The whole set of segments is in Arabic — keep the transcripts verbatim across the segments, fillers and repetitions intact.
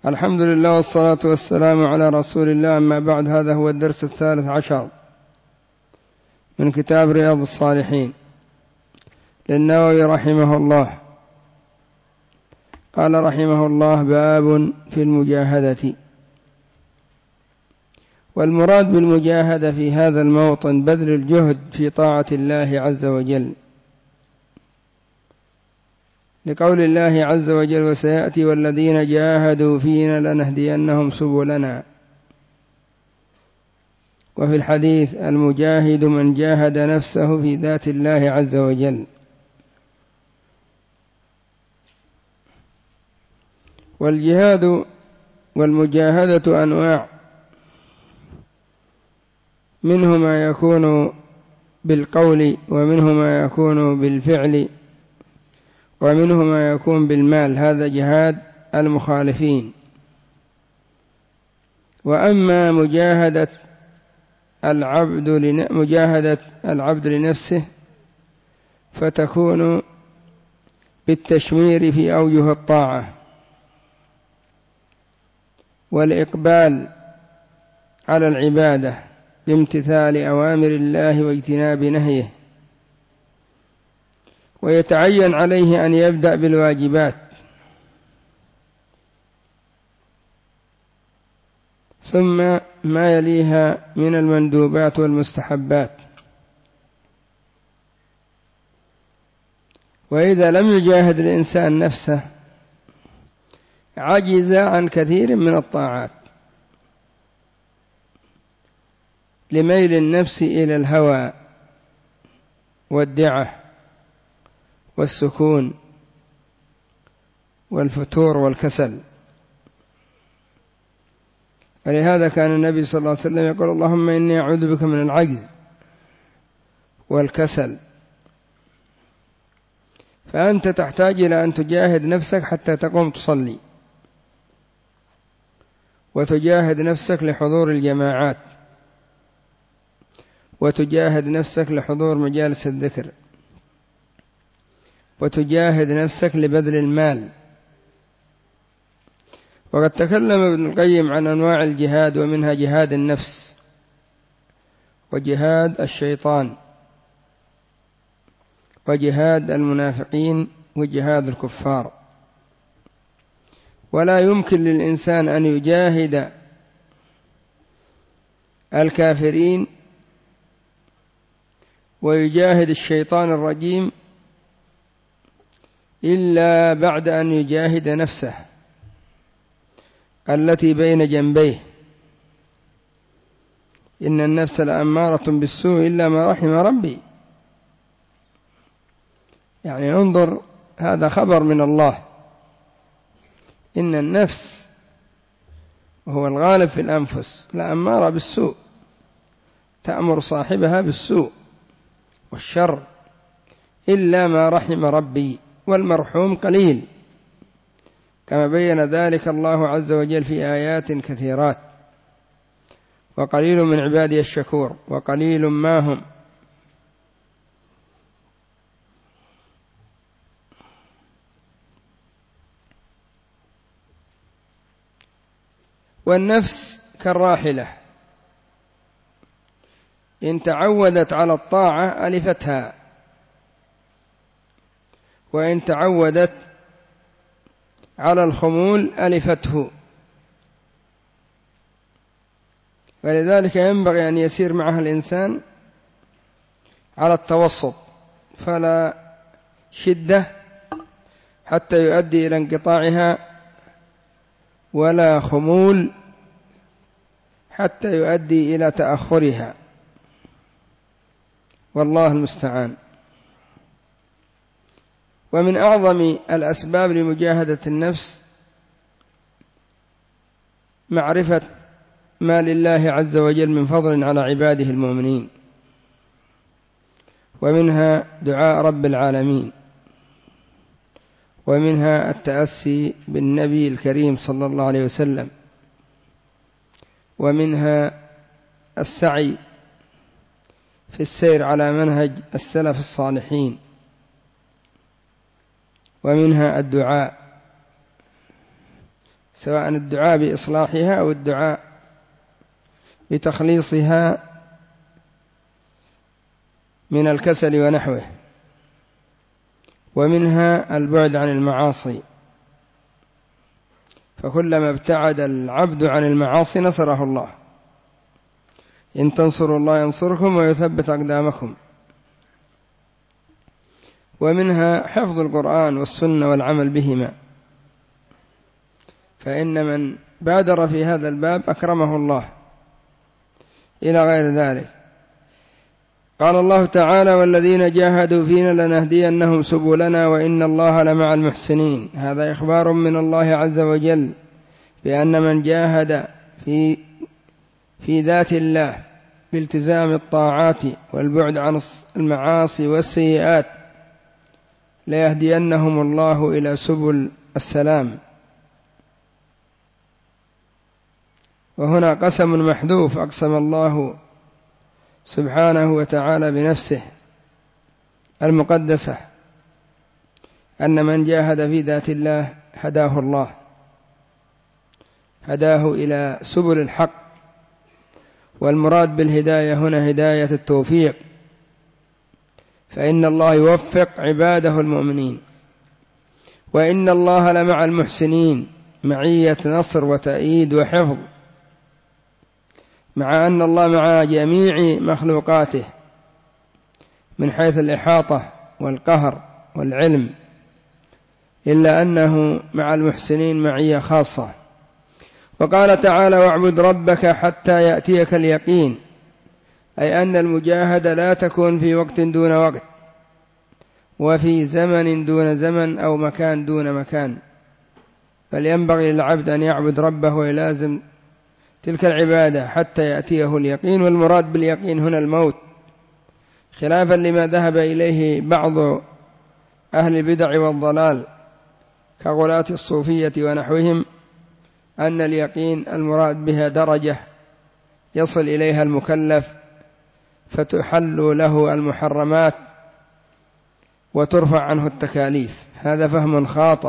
الحمد لله والصلاة والسلام على رسول الله، أما بعد. هذا هو الدرس الثالث عشر من كتاب رياض الصالحين للنووي رحمه الله. قال رحمه الله: باب في المجاهدة. والمراد بالمجاهدة في هذا الموطن بذل الجهد في طاعة الله عز وجل، لقول الله عز وجل: وسيأتي والذين جاهدوا فينا لنهدينهم سبلنا. وفي الحديث: المجاهد من جاهد نفسه في ذات الله عز وجل. والجهاد والمجاهدة أنواع، منه ما يكون بالقول، ومنه ما يكون بالفعل، ومنه ما يكون بالمال، هذا جهاد المخالفين. وأما مجاهدة العبد مجاهدة العبد لنفسه فتكون بالتشمير في أوجه الطاعة والإقبال على العبادة بامتثال أوامر الله واجتناب نهيه، ويتعين عليه أن يبدأ بالواجبات ثم ما يليها من المندوبات والمستحبات. وإذا لم يجاهد الإنسان نفسه عجز عن كثير من الطاعات لميل النفس إلى الهوى والدعة والسكون والفتور والكسل. ولهذا كان النبي صلى الله عليه وسلم يقول: اللهم إني أعوذ بك من العجز والكسل. فأنت تحتاج إلى أن تجاهد نفسك حتى تقوم تصلي، وتجاهد نفسك لحضور الجماعات، وتجاهد نفسك لحضور مجالس الذكر، وتجاهد نفسك لبذل المال. وقد تكلم ابن القيم عن أنواع الجهاد، ومنها جهاد النفس، وجهاد الشيطان، وجهاد المنافقين، وجهاد الكفار. ولا يمكن للإنسان أن يجاهد الكافرين ويجاهد الشيطان الرجيم إلا بعد أن يجاهد نفسه التي بين جنبيه. إن النفس لأمارة بالسوء إلا ما رحم ربي. يعني انظر، هذا خبر من الله. إن النفس، وهو الغالب في الأنفس، لأمارة بالسوء، تأمر صاحبها بالسوء والشر إلا ما رحم ربي، والمرحوم قليل، كما بين ذلك الله عز وجل في آيات كثيرات: وقليل من عبادي الشكور، وقليل ما هم. والنفس كالراحلة، إن تعودت على الطاعة ألفتها، وإن تعودت على الخمول ألفته. فلذلك ينبغي أن يسير معها الإنسان على التوسط، فلا شدة حتى يؤدي إلى انقطاعها، ولا خمول حتى يؤدي إلى تأخرها، والله المستعان. ومن أعظم الأسباب لمجاهدة النفس معرفة ما لله عز وجل من فضل على عباده المؤمنين، ومنها دعاء رب العالمين، ومنها التأسي بالنبي الكريم صلى الله عليه وسلم، ومنها السعي في السير على منهج السلف الصالحين، ومنها الدعاء سواء الدعاء بإصلاحها أو الدعاء بتخليصها من الكسل ونحوه. ومنها البعد عن المعاصي، فكلما ابتعد العبد عن المعاصي نصره الله، إن تنصروا الله ينصركم ويثبت أقدامكم. ومنها حفظ القرآن والسنة والعمل بهما، فإن من بادر في هذا الباب أكرمه الله إلى غير ذلك. قال الله تعالى: والذين جاهدوا فينا لنهدينهم سبلنا وإن الله لمع المحسنين. هذا إخبار من الله عز وجل بأن من جاهد في في ذات الله بالتزام الطاعات والبعد عن المعاصي والسيئات ليهدينهم الله إلى سبل السلام. وهنا قسم محذوف، أقسم الله سبحانه وتعالى بنفسه المقدسة أن من جاهد في ذات الله هداه الله، هداه إلى سبل الحق. والمراد بالهداية هنا هداية التوفيق، فإن الله يوفق عباده المؤمنين. وإن الله لمع المحسنين، معية نصر وتأييد وحفظ، مع أن الله مع جميع مخلوقاته من حيث الإحاطة والقهر والعلم، إلا أنه مع المحسنين معية خاصة. وقال تعالى: واعبد ربك حتى يأتيك اليقين، أي أن المجاهدة لا تكون في وقت دون وقت، وفي زمن دون زمن، أو مكان دون مكان، بل ينبغي للعبد أن يعبد ربه ويلازم تلك العبادة حتى يأتيه اليقين. والمراد باليقين هنا الموت، خلافا لما ذهب إليه بعض أهل البدع والضلال كغلاة الصوفية ونحوهم، أن اليقين المراد بها درجة يصل إليها المكلف فتحل له المحرمات وترفع عنه التكاليف. هذا فهم خاطئ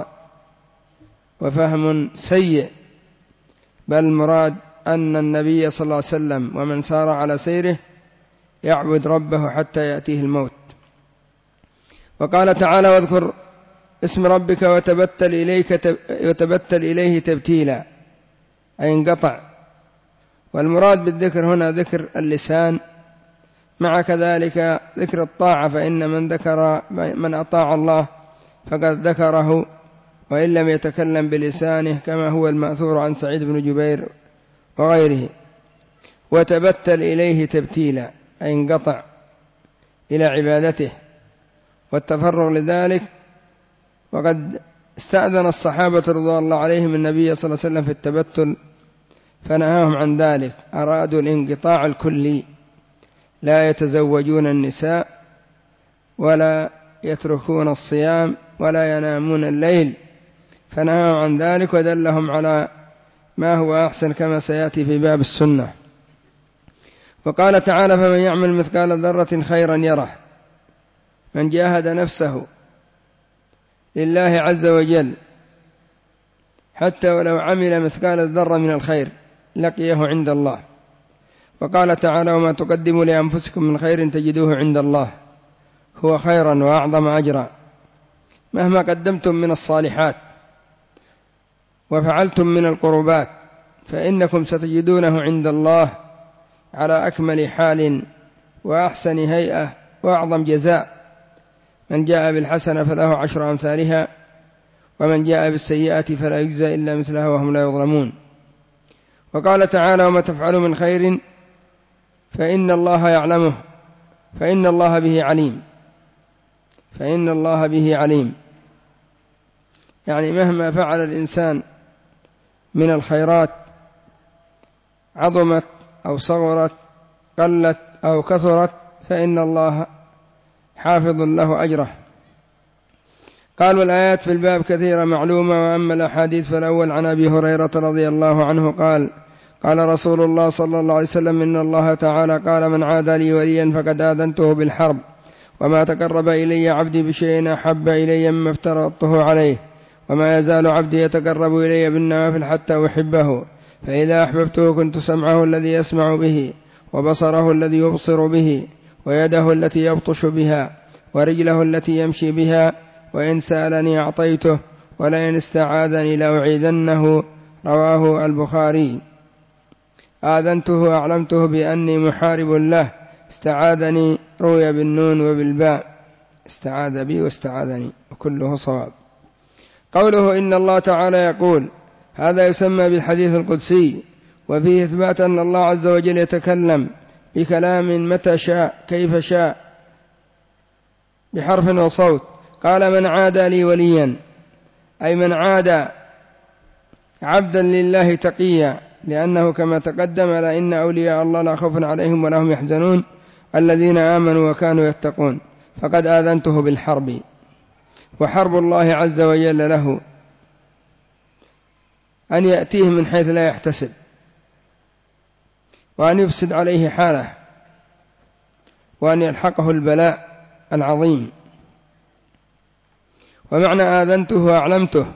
وفهم سيء، بل المراد أن النبي صلى الله عليه وسلم ومن سار على سيره يعبد ربه حتى يأتيه الموت. وقال تعالى: واذكر اسم ربك وتبتل إليك وتبتل إليه تبتيلا، أي انقطع. والمراد بالذكر هنا ذكر اللسان، مع كذلك ذكر الطاعة، فإن من ذكر من أطاع الله فقد ذكره وإن لم يتكلم بلسانه، كما هو المأثور عن سعيد بن جبير وغيره. وتبتل إليه تبتيلا، أي انقطع إلى عبادته والتفرغ لذلك. وقد استأذن الصحابة رضوان الله عليهم النبي صلى الله عليه وسلم في التبتل فنهاهم عن ذلك، أرادوا الانقطاع الكلي، لا يتزوجون النساء ولا يتركون الصيام ولا ينامون الليل، فنهاهم عن ذلك ودلهم على ما هو أحسن كما سيأتي في باب السنة. وقال تعالى: فمن يعمل مثقال ذرة خيرا يره. من جاهد نفسه لله عز وجل حتى ولو عمل مثقال الذرة من الخير لقيه عند الله. وقال تعالى: وما تقدموا لأنفسكم من خير تجدوه عند الله هو خيرا وأعظم أجرا. مهما قدمتم من الصالحات وفعلتم من القربات فإنكم ستجدونه عند الله على أكمل حال وأحسن هيئة وأعظم جزاء. من جاء بالحسنة فله عشر أمثالها، ومن جاء بالسيئة فلا يجزى إلا مثلها وهم لا يظلمون. وقال تعالى: وما تفعلوا من خير فإن الله يعلمه فإن الله به عليم. فإن الله به عليم، يعني مهما فعل الإنسان من الخيرات عظمت أو صغرت، قلت أو كثرت، فإن الله حافظ له أجره. قالوا الآيات في الباب كثيرة معلومة، وأما الأحاديث فالأول عن أبي هريرة رضي الله عنه قال: قال رسول الله صلى الله عليه وسلم: إن الله تعالى قال: من عادى لي وليا فقد آذنته بالحرب، وما تقرب إلي عبدي بشيء أحب إلي مما افترضته عليه. وما يزال عبدي يتقرب إلي بالنوافل حتى أحبه، فإذا أحببته كنت سمعه الذي يسمع به، وبصره الذي يبصر به، ويده التي يبطش بها، ورجله التي يمشي بها، وإن سألني أعطيته، ولئن استعاذني لأعيذنه. رواه البخاري. آذنته أعلمته بأني محارب له، استعاذني روي بالنون وبالباء، استعاذ بي واستعاذني، وكله صواب. قوله إن الله تعالى يقول، هذا يسمى بالحديث القدسي، وفيه إثبات أن الله عز وجل يتكلم بكلام متى شاء كيف شاء بحرف وصوت. قال من عادى لي وليا، أي من عادى عبدا لله تقيا، لأنه كما تقدم لإن أولياء الله لا خوف عليهم ولا هم يحزنون الذين آمنوا وكانوا يتقون، فقد آذنته بالحرب. وحرب الله عز وجل له أن يأتيه من حيث لا يحتسب، وأن يفسد عليه حاله، وأن يلحقه البلاء العظيم. ومعنى آذنته وأعلمته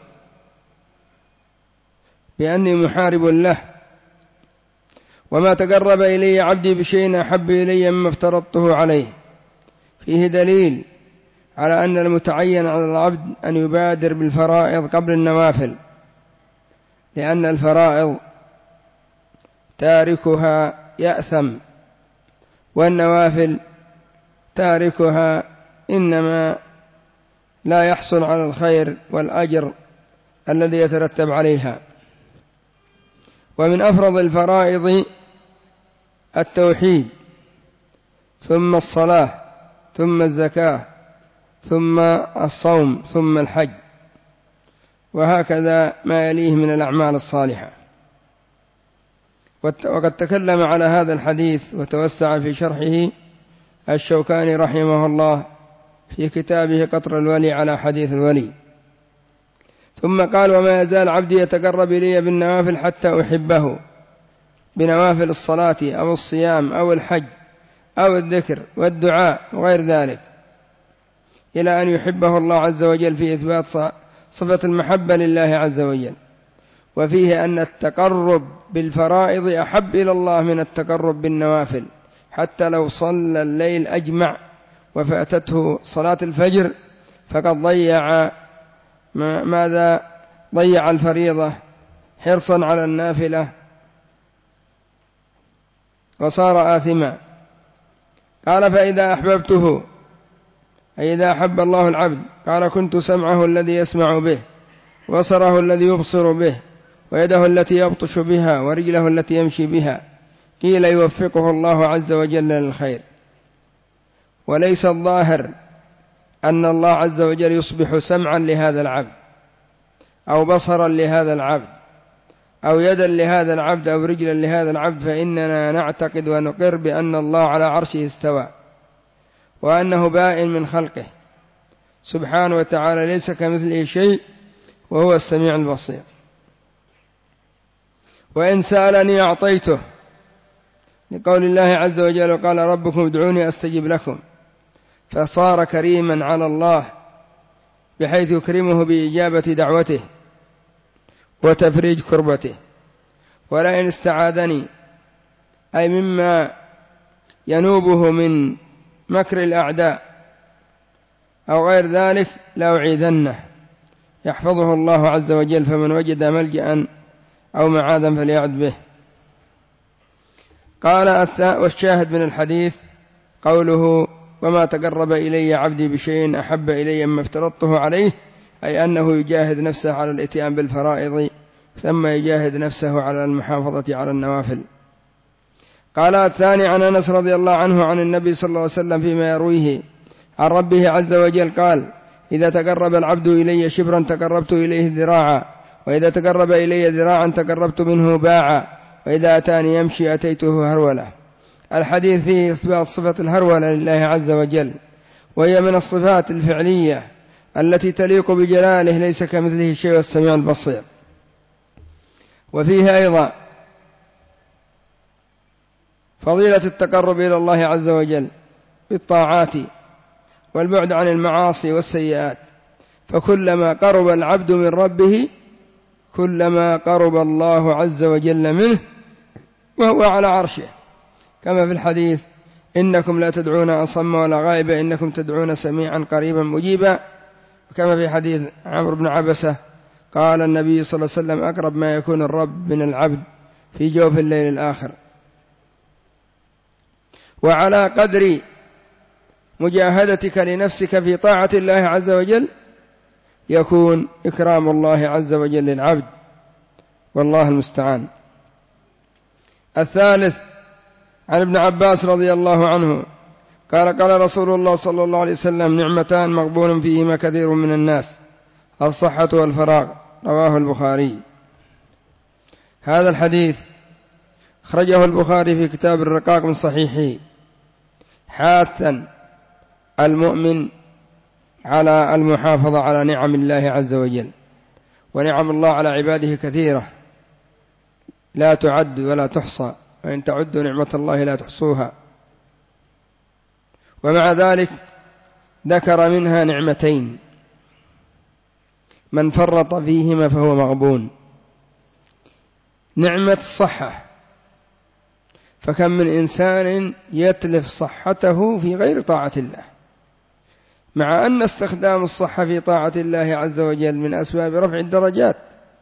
بأني محارب له. وما تقرب إلي عبدي بشيء أحب إلي مما افترضته عليه، فيه دليل على أن المتعين على العبد أن يبادر بالفرائض قبل النوافل، لأن الفرائض تاركها يأثم، والنوافل تاركها إنما لا يحصل على الخير والأجر الذي يترتب عليها. ومن أفرض الفرائض التوحيد، ثم الصلاة، ثم الزكاة، ثم الصوم، ثم الحج، وهكذا ما يليه من الأعمال الصالحة. وقد تكلم على هذا الحديث وتوسع في شرحه الشوكاني رحمه الله في كتابه قطر الولي على حديث الولي. ثم قال وما يزال عبدي يتقرب إلي بالنوافل حتى أحبه، بنوافل الصلاة أو الصيام أو الحج أو الذكر والدعاء وغير ذلك، إلى أن يحبه الله عز وجل، في إثبات صفة المحبة لله عز وجل. وفيه أن التقرب بالفرائض أحب إلى الله من التقرب بالنوافل، حتى لو صلى الليل أجمع وفاتته صلاة الفجر فقد ضيع ماذا ضيع الفريضة حرصا على النافلة وصار آثما. قال فإذا أحببته، أي إذا أحب الله العبد، قال كنت سمعه الذي يسمع به، وبصره الذي يبصر به، ويده التي يبطش بها، ورجله التي يمشي بها. قيل يوفقه الله عز وجل للخير. وليس الظاهر أن الله عز وجل يصبح سمعا لهذا العبد، أو بصرا لهذا العبد، أو يدا لهذا العبد، أو رجلا لهذا العبد، فإننا نعتقد ونقر بأن الله على عرشه استوى، وأنه بائن من خلقه سبحانه وتعالى، ليس كمثله شيء، وهو السميع البصير. وإن سألني أعطيته، لقول الله عز وجل قال ربكم ادعوني أستجب لكم، فصار كريما على الله بحيث يكرمه بإجابة دعوته وتفريج كربته. ولئن استعاذني، أي مما ينوبه من مكر الأعداء أو غير ذلك، لأعيذنه، يحفظه الله عز وجل. فمن وجد ملجأ أو معاذا فليعذ به. قال والشاهد من الحديث قوله وما تقرب إلي عبدي بشيء أحب إلي مما افترضته عليه، أي أنه يجاهد نفسه على الاتيان بالفرائض، ثم يجاهد نفسه على المحافظة على النوافل. قال الثاني عن أنس رضي الله عنه عن النبي صلى الله عليه وسلم فيما يرويه عن ربه عز وجل قال إذا تقرب العبد إلي شبرا تقربت إليه ذراعا، وإذا تقرب إلي ذراعا تقربت منه باعا، وإذا أتاني يمشي أتيته هرولة. الحديث فيه إثبات صفة الهرولة لله عز وجل، وهي من الصفات الفعلية التي تليق بجلاله، ليس كمثله شيء، والسميع البصير. وفيه أيضا فضيلة التقرب إلى الله عز وجل بالطاعات والبعد عن المعاصي والسيئات، فكلما قرب العبد من ربه كلما قرب الله عز وجل منه وهو على عرشه، كما في الحديث: إنكم لا تدعون أصم ولا غائب، إنكم تدعون سميعا قريبا مجيبا. وكما في حديث عمرو بن عبسة قال النبي صلى الله عليه وسلم: أقرب ما يكون الرب من العبد في جوف الليل الآخر. وعلى قدر مجاهدتك لنفسك في طاعة الله عز وجل يكون إكرام الله عز وجل للعبد، والله المستعان. الثالث عن ابن عباس رضي الله عنه قال: قال رسول الله صلى الله عليه وسلم: نعمتان مغبون فيهما كثير من الناس، الصحة والفراغ. رواه البخاري. هذا الحديث خرجه البخاري في كتاب الرقاق من صحيحه، حاثا المؤمن على المحافظة على نعم الله عز وجل. ونعم الله على عباده كثيرة لا تعد ولا تحصى، وإن تعدوا نعمة الله لا تحصوها. ومع ذلك ذكر منها نعمتين من فرط فيهما فهو مغبون: نعمة الصحة، فكم من إنسان يتلف صحته في غير طاعة الله، مع أن استخدام الصحة في طاعة الله عز وجل من أسباب رفع الدرجات،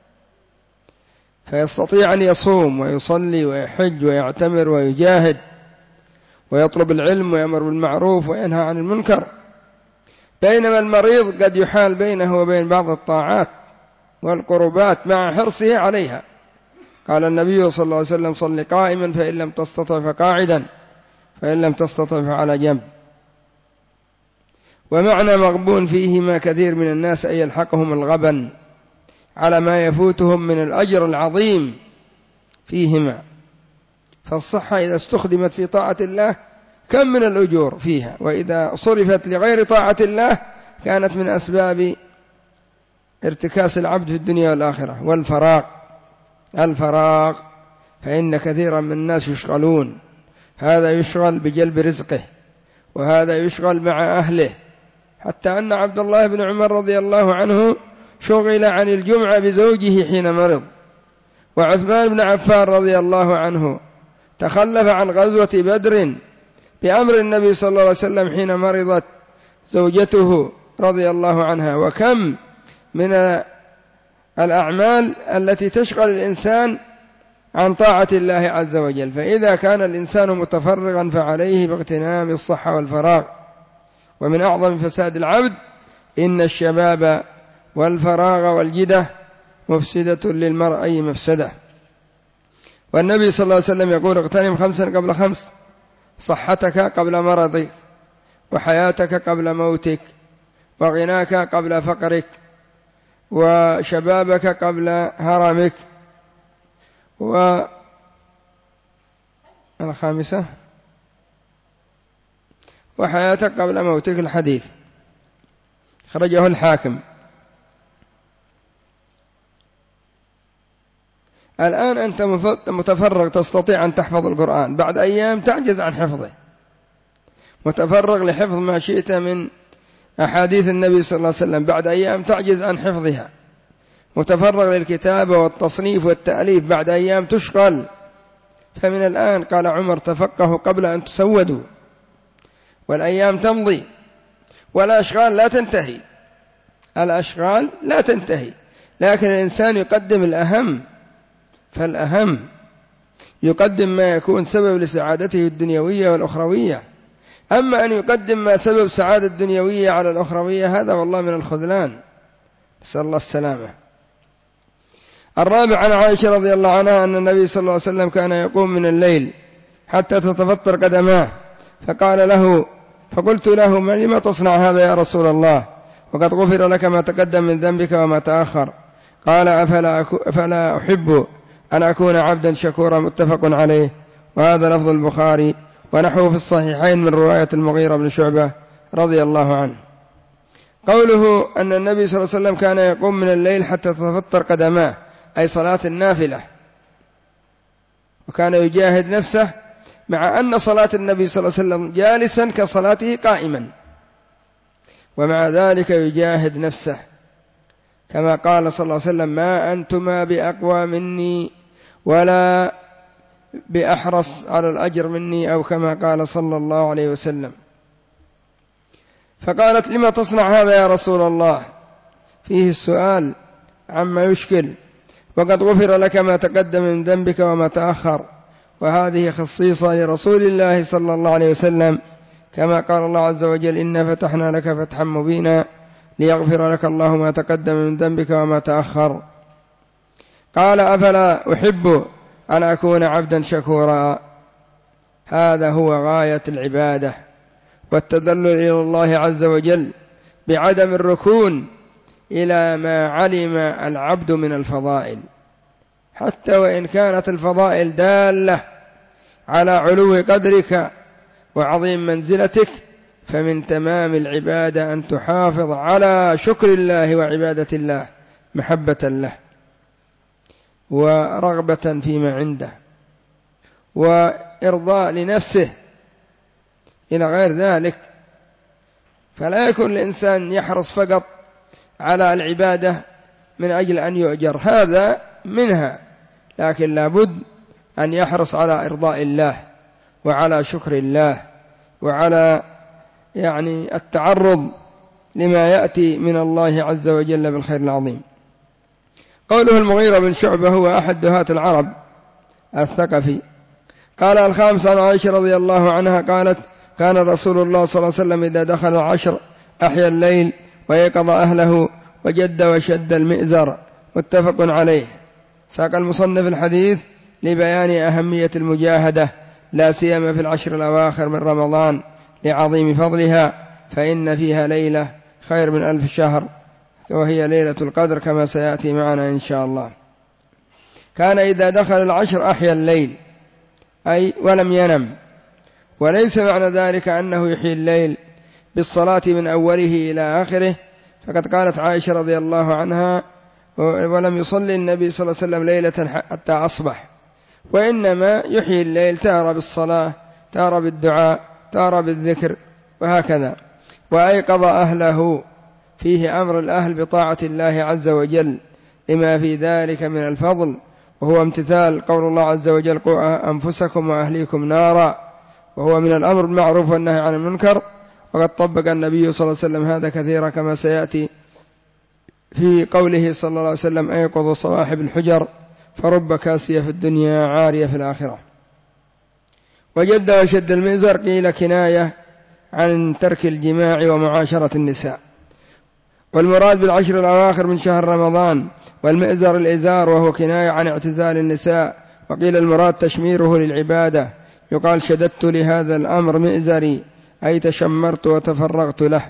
فيستطيع أن يصوم ويصلي ويحج ويعتمر ويجاهد ويطلب العلم ويأمر بالمعروف وينهى عن المنكر، بينما المريض قد يحال بينه وبين بعض الطاعات والقربات مع حرصه عليها. قال النبي صلى الله عليه وسلم: صل قائما فإن لم تستطع فقاعدا فإن لم تستطع فعلى جنب. ومعنى مغبون فيهما كثير من الناس أي يلحقهم الغبن على ما يفوتهم من الأجر العظيم فيهما. فالصحة إذا استخدمت في طاعة الله كم من الأجور فيها، وإذا صرفت لغير طاعة الله كانت من أسباب ارتكاس العبد في الدنيا والآخرة. والفراغ، الفراغ فإن كثيرا من الناس يشغلون، هذا يشغل بجلب رزقه وهذا يشغل مع أهله، حتى أن عبد الله بن عمر رضي الله عنه شغل عن الجمعة بزوجه حين مرض. وعثمان بن عفان رضي الله عنه تخلف عن غزوة بدر بأمر النبي صلى الله عليه وسلم حين مرضت زوجته رضي الله عنها. وكم من الأعمال التي تشغل الإنسان عن طاعة الله عز وجل. فإذا كان الإنسان متفرغا فعليه باغتنام الصحة والفراغ. ومن أعظم فساد العبد إن الشباب والفراغ والجدة مفسدة للمرء أي مفسدة. والنبي صلى الله عليه وسلم يقول: اغتنم خمسا قبل خمس: صحتك قبل مرضك، وحياتك قبل موتك، وغناك قبل فقرك، وشبابك قبل هرمك، والخامسة وحياتك قبل موتك. الحديث خرجه الحاكم. الآن أنت متفرغ تستطيع أن تحفظ القرآن، بعد أيام تعجز عن حفظه. متفرغ لحفظ ما شئت من أحاديث النبي صلى الله عليه وسلم، بعد أيام تعجز عن حفظها. متفرغ للكتابة والتصنيف والتأليف، بعد أيام تشغل. فمن الآن قال عمر: تفقهوا قبل أن تسودوا. والأيام تمضي والأشغال لا تنتهي، الأشغال لا تنتهي، لكن الإنسان يقدم الأهم، فالأهم يقدم ما يكون سبب لسعادته الدنيوية والأخروية. أما أن يقدم ما سبب سعادة الدنيوية على الأخروية هذا والله من الخذلان، نسأل الله السلامة. الرابع عن عائشة رضي الله عنها أن النبي صلى الله عليه وسلم كان يقوم من الليل حتى تتفطر قدماه، فقال له فقلت له: ما لما تصنع هذا يا رسول الله وقد غفر لك ما تقدم من ذنبك وما تأخر؟ قال: أفلا, أفلا أحب أن أكون عبدا شكورا. متفق عليه. وهذا لفظ البخاري، ونحوه في الصحيحين من رواية المغيرة بن شعبة رضي الله عنه. قوله أن النبي صلى الله عليه وسلم كان يقوم من الليل حتى تتفطر قدماه أي صلاة النافلة، وكان يجاهد نفسه، مع أن صلاة النبي صلى الله عليه وسلم جالسا كصلاته قائما، ومع ذلك يجاهد نفسه كما قال صلى الله عليه وسلم: ما أنتما بأقوى مني ولا بأحرص على الأجر مني، أو كما قال صلى الله عليه وسلم. فقالت: لما تصنع هذا يا رسول الله؟ فيه السؤال عما يشكل، وقد غفر لك ما تقدم من ذنبك وما تأخر، وهذه خصيصة لرسول الله صلى الله عليه وسلم، كما قال الله عز وجل: إنا فتحنا لك فتحا مبينا ليغفر لك الله ما تقدم من ذنبك وما تأخر. قال: أفلا أحب أن أكون عبدا شكورا. هذا هو غاية العبادة والتذلل إلى الله عز وجل بعدم الركون إلى ما علم العبد من الفضائل، حتى وإن كانت الفضائل دالة على علو قدرك وعظيم منزلتك، فمن تمام العبادة أن تحافظ على شكر الله وعبادة الله محبة له ورغبة فيما عنده وإرضاء لنفسه إلى غير ذلك. فلا يكون الإنسان يحرص فقط على العبادة من أجل أن يؤجر، هذا منها، لكن لابد أن يحرص على إرضاء الله وعلى شكر الله وعلى يعني التعرض لما يأتي من الله عز وجل بالخير العظيم. قوله: المغيرة بن شعبة هو أحد دهاة العرب الثقفي. قال: الخامس عن عائشة رضي الله عنها قالت: كان رسول الله صلى الله عليه وسلم إذا دخل العشر أحيا الليل ويقظ أهله وجد وشد المئزر. متفق عليه. ساق المصنف الحديث لبيان أهمية المجاهدة لا سيما في العشر الأواخر من رمضان لعظيم فضلها، فإن فيها ليلة خير من ألف شهر، وهي ليلة القدر كما سيأتي معنا إن شاء الله. كان إذا دخل العشر أحيا الليل، أي ولم ينم، وليس معنى ذلك أنه يحيي الليل بالصلاة من أوله إلى آخره، فقد قالت عائشة رضي الله عنها: ولم يصلي النبي صلى الله عليه وسلم ليلة حتى أصبح، وإنما يحيي الليل تارة بالصلاة، تارة بالدعاء، تارة بالذكر، وهكذا. وأيقظ أهله، فيه أمر الأهل بطاعة الله عز وجل لما في ذلك من الفضل، وهو امتثال قول الله عز وجل: قوا أنفسكم وأهليكم نارا، وهو من الأمر بالمعروف والنهي عن المنكر. وقد طبق النبي صلى الله عليه وسلم هذا كثيرا كما سيأتي في قوله صلى الله عليه وسلم: أيقظ صواحب الحجر فرب كاسية في الدنيا عارية في الآخرة. وجد وشد المئزر قيل كناية عن ترك الجماع ومعاشرة النساء، والمراد بالعشر الأواخر من شهر رمضان. والمئزر الإزار، وهو كناية عن اعتزال النساء. وقيل المراد تشميره للعبادة، يقال: شددت لهذا الأمر مئزري، أي تشمرت وتفرغت له.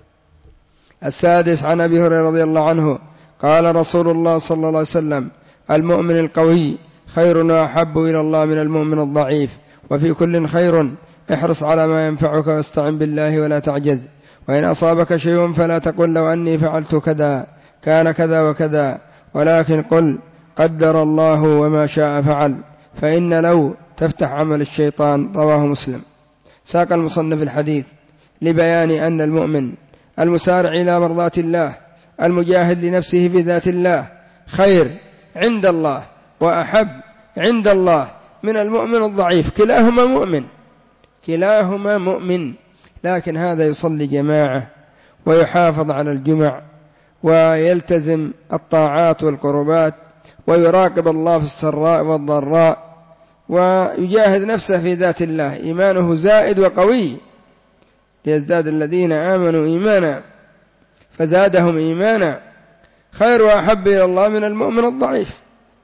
السادس عن أبي هريرة رضي الله عنه قال رسول الله صلى الله عليه وسلم: المؤمن القوي خير وأحب إلى الله من المؤمن الضعيف، وفي كل خير، احرص على ما ينفعك واستعن بالله ولا تعجز، وإن أصابك شيء فلا تقل لو أني فعلت كذا كان كذا وكذا، ولكن قل قدر الله وما شاء فعل، فإن لو تفتح عمل الشيطان. رواه مسلم. ساق المصنف الحديث لبيان أن المؤمن المسارع إلى مرضاة الله المجاهد لنفسه بذات الله خير عند الله وأحب عند الله من المؤمن الضعيف. كلاهما مؤمن، كلاهما مؤمن، لكن هذا يصلي جماعة ويحافظ على الجمع ويلتزم الطاعات والقربات ويراقب الله في السراء والضراء ويجاهد نفسه في ذات الله، إيمانه زائد وقوي، ليزداد الذين آمنوا إيمانا فزادهم إيمانا. خير وأحب إلى الله من المؤمن الضعيف،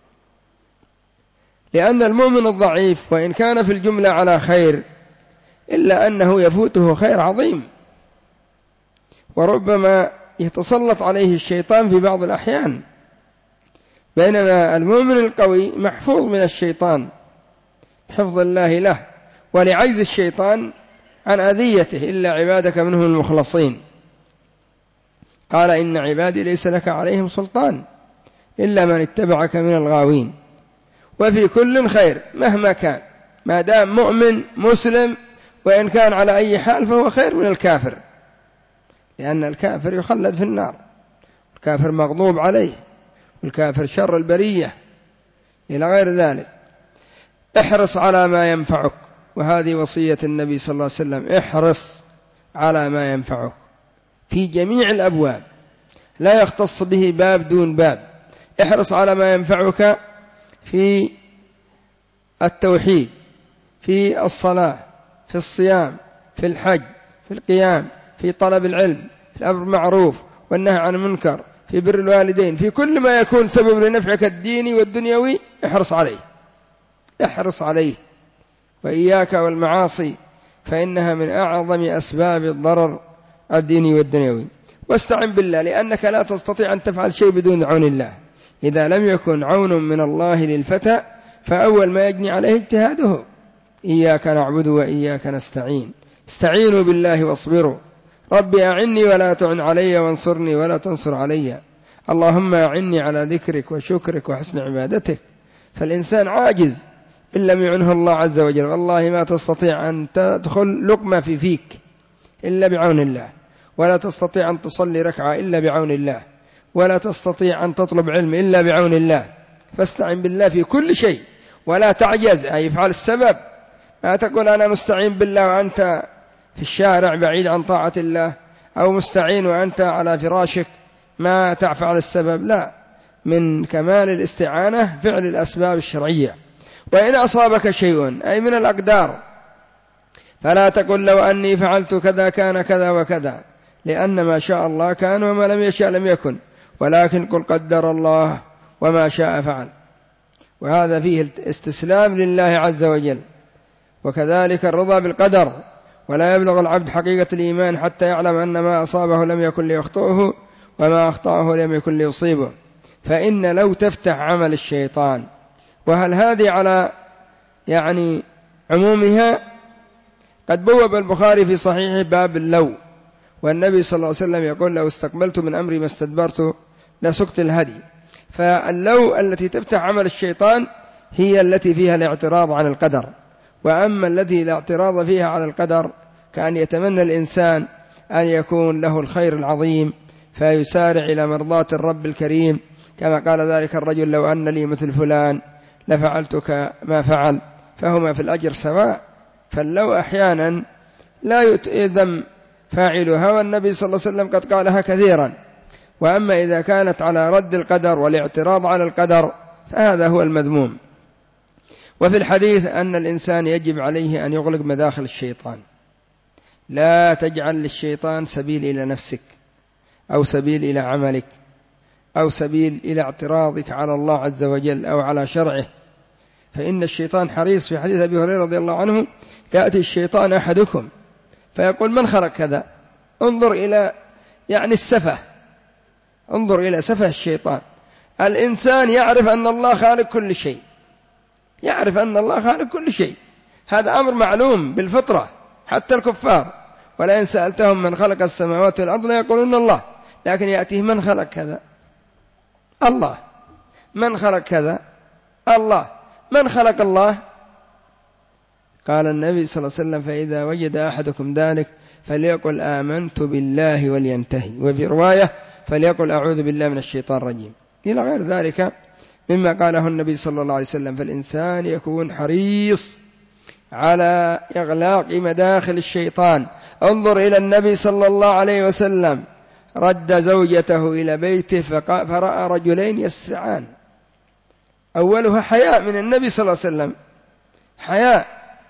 لأن المؤمن الضعيف وإن كان في الجملة على خير إلا أنه يفوته خير عظيم، وربما يتسلط عليه الشيطان في بعض الأحيان، بينما المؤمن القوي محفوظ من الشيطان بحفظ الله له ولعجز الشيطان عن أذيته، إلا عبادك منهم المخلصين. قال: إن عبادي ليس لك عليهم سلطان إلا من اتبعك من الغاوين. وفي كل خير مهما كان، ما دام مؤمن مسلم، وإن كان على أي حال فهو خير من الكافر، لأن الكافر يخلد في النار الكافر مغضوب عليه، والكافر شر البرية إلى غير ذلك. احرص على ما ينفعك، وهذه وصية النبي صلى الله عليه وسلم، احرص على ما ينفعك في جميع الأبواب، لا يختص به باب دون باب. احرص على ما ينفعك في التوحيد، في الصلاة، في الصيام، في الحج، في القيام، في طلب العلم، في الأمر بالمعروف والنهي عن المنكر، في بر الوالدين، في كل ما يكون سبب لنفعك الديني والدنيوي احرص عليه، احرص عليه. وإياك والمعاصي فإنها من أعظم أسباب الضرر الديني والدنيوي. واستعن بالله، لأنك لا تستطيع أن تفعل شيء بدون عون الله. إذا لم يكن عون من الله للفتى فأول ما يجني عليه اجتهاده. إياك نعبد وإياك نستعين، استعينوا بالله واصبروا. ربي أعني ولا تعن علي، وانصرني ولا تنصر علي. اللهم أعني على ذكرك وشكرك وحسن عبادتك. فالإنسان عاجز إن لم يعنه الله عز وجل. والله ما تستطيع أن تدخل لقمة في فيك إلا بعون الله، ولا تستطيع أن تصلي ركعة إلا بعون الله، ولا تستطيع أن تطلب علم إلا بعون الله. فاستعن بالله في كل شيء، ولا تعجز، أي افعل السبب. ما تقول أنا مستعين بالله وأنت في الشارع بعيد عن طاعة الله، أو مستعين وأنت على فراشك ما تفعل السبب. لا، من كمال الاستعانة فعل الأسباب الشرعية. وإن أصابك شيء أي من الأقدار فلا تقل لو أني فعلت كذا كان كذا وكذا، لأن ما شاء الله كان وما لم يشاء لم يكن، ولكن قل قدر الله وما شاء فعل. وهذا فيه الاستسلام لله عز وجل. وكذلك الرضا بالقدر. ولا يبلغ العبد حقيقة الإيمان حتى يعلم أن ما أصابه لم يكن ليخطئه، وما أخطأه لم يكن ليصيبه. فإن لو تفتح عمل الشيطان، وهل هذه على يعني عمومها؟ قد بوب البخاري في صحيحه باب اللو، والنبي صلى الله عليه وسلم يقول لو استقبلت من أمري ما استدبرت لسقت الهدي. فاللو التي تفتح عمل الشيطان هي التي فيها الاعتراض عن القدر. وأما الذي لا اعتراض فيها على القدر كأن يتمنى الإنسان أن يكون له الخير العظيم فيسارع إلى مرضاة الرب الكريم، كما قال ذلك الرجل لو أن لي مثل فلان لفعلتك ما فعل، فهما في الأجر سواء. فاللو أحيانا لا يؤذم فاعلها، والنبي صلى الله عليه وسلم قد قالها كثيرا. وأما إذا كانت على رد القدر والاعتراض على القدر فهذا هو المذموم. وفي الحديث أن الإنسان يجب عليه أن يغلق مداخل الشيطان. لا تجعل للشيطان سبيل إلى نفسك، أو سبيل إلى عملك، أو سبيل إلى اعتراضك على الله عز وجل أو على شرعه. فإن الشيطان حريص. في حديث أبي هريرة رضي الله عنه يأتي الشيطان أحدكم فيقول من خلق كذا؟ انظر إلى يعني السفه، انظر إلى سفه الشيطان. الإنسان يعرف أن الله خالق كل شيء، يعرف أن الله خالق كل شيء، هذا أمر معلوم بالفطرة حتى الكفار. ولئن سألتهم من خلق السماوات والأرض ليقولون الله. لكن يأتيه من خلق كذا؟ الله. من خلق كذا؟ الله. من خلق الله؟ قال النبي صلى الله عليه وسلم فإذا وجد أحدكم ذلك فليقل آمنت بالله ولينتهي. وفي رواية فليقل أعوذ بالله من الشيطان الرجيم، إلى غير ذلك مما قاله النبي صلى الله عليه وسلم. فالإنسان يكون حريص على إغلاق مداخل الشيطان. انظر إلى النبي صلى الله عليه وسلم رد زوجته إلى بيته فرأى رجلين يسرعان. أولها حياء من النبي صلى الله عليه وسلم، حياء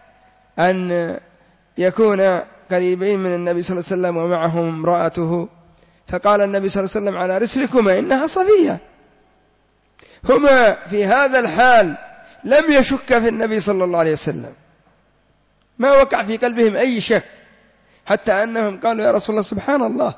أن يكون قريبين من النبي صلى الله عليه وسلم ومعهم امرأته. فقال النبي صلى الله عليه وسلم على رسلكما إنها صفية. هما في هذا الحال لم يشك في النبي صلى الله عليه وسلم، ما وقع في قلبهم أي شك، حتى أنهم قالوا يا رسول الله سبحان الله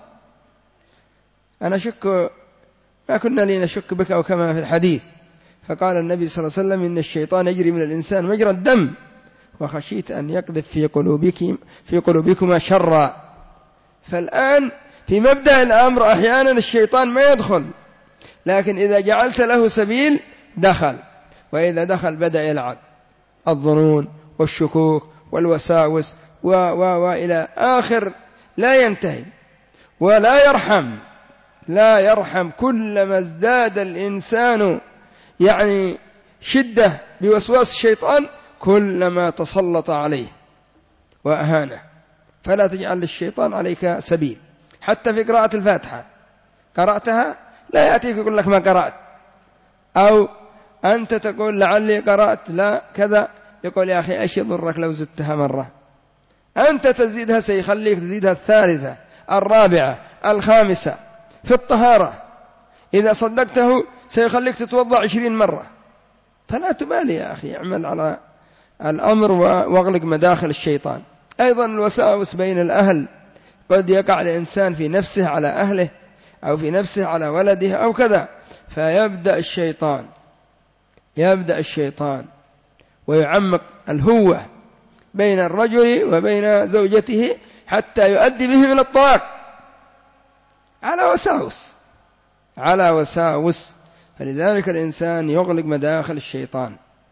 أنا شك ما كنا لنشك بك، أو كما في الحديث. فقال النبي صلى الله عليه وسلم إن الشيطان يجري من الإنسان مجرى الدم، وخشيت أن يقذف في قلوبكم في قلوبكما شرا. فالآن في مبدأ الأمر أحيانا الشيطان ما يدخل، لكن إذا جعلت له سبيل دخل، وإذا دخل بدأ يلعب الظنون والشكوك والوساوس و و وإلى آخر لا ينتهي ولا يرحم. لا يرحم. كلما ازداد الإنسان يعني شدة بوسواس الشيطان كلما تسلط عليه وأهانه. فلا تجعل للشيطان عليك سبيل. حتى في قراءة الفاتحة، قرأتها لا يأتيك يقول لك ما قرأت، أو أنت تقول لعلي قرأت لا كذا، يقول يا أخي أيش يضرك لو زدتها مرة؟ أنت تزيدها سيخليك تزيدها الثالثة الرابعة الخامسة. في الطهارة إذا صدقته سيخليك تتوضأ عشرين مرة. فلا تبالي يا أخي، اعمل على الأمر واغلق مداخل الشيطان. أيضا الوساوس بين الأهل، قد يقع الإنسان في نفسه على أهله أو في نفسه على ولده أو كذا، فيبدأ الشيطان يبدأ الشيطان ويعمق الهوة بين الرجل وبين زوجته حتى يؤدي به من الطلاق على وساوس على وساوس. فلذلك الإنسان يغلق مداخل الشيطان.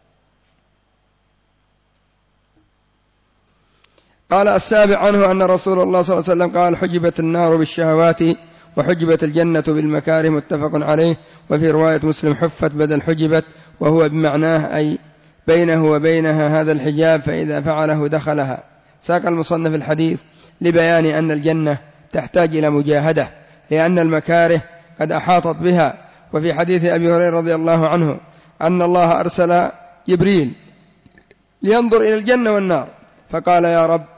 قال السابع عنه أن رسول الله صلى الله عليه وسلم قال حجبت النار بالشهوات وحجبت الجنة بالمكاره، متفق عليه. وفي رواية مسلم حفت بدل حجبت، وهو بمعناه أي بينه وبينها هذا الحجاب، فإذا فعله دخلها. ساق المصنف الحديث لبيان أن الجنة تحتاج إلى مجاهدة، لأن المكاره قد أحاطت بها. وفي حديث أبي هريرة رضي الله عنه أن الله أرسل جبريل لينظر إلى الجنة والنار، فقال يا رب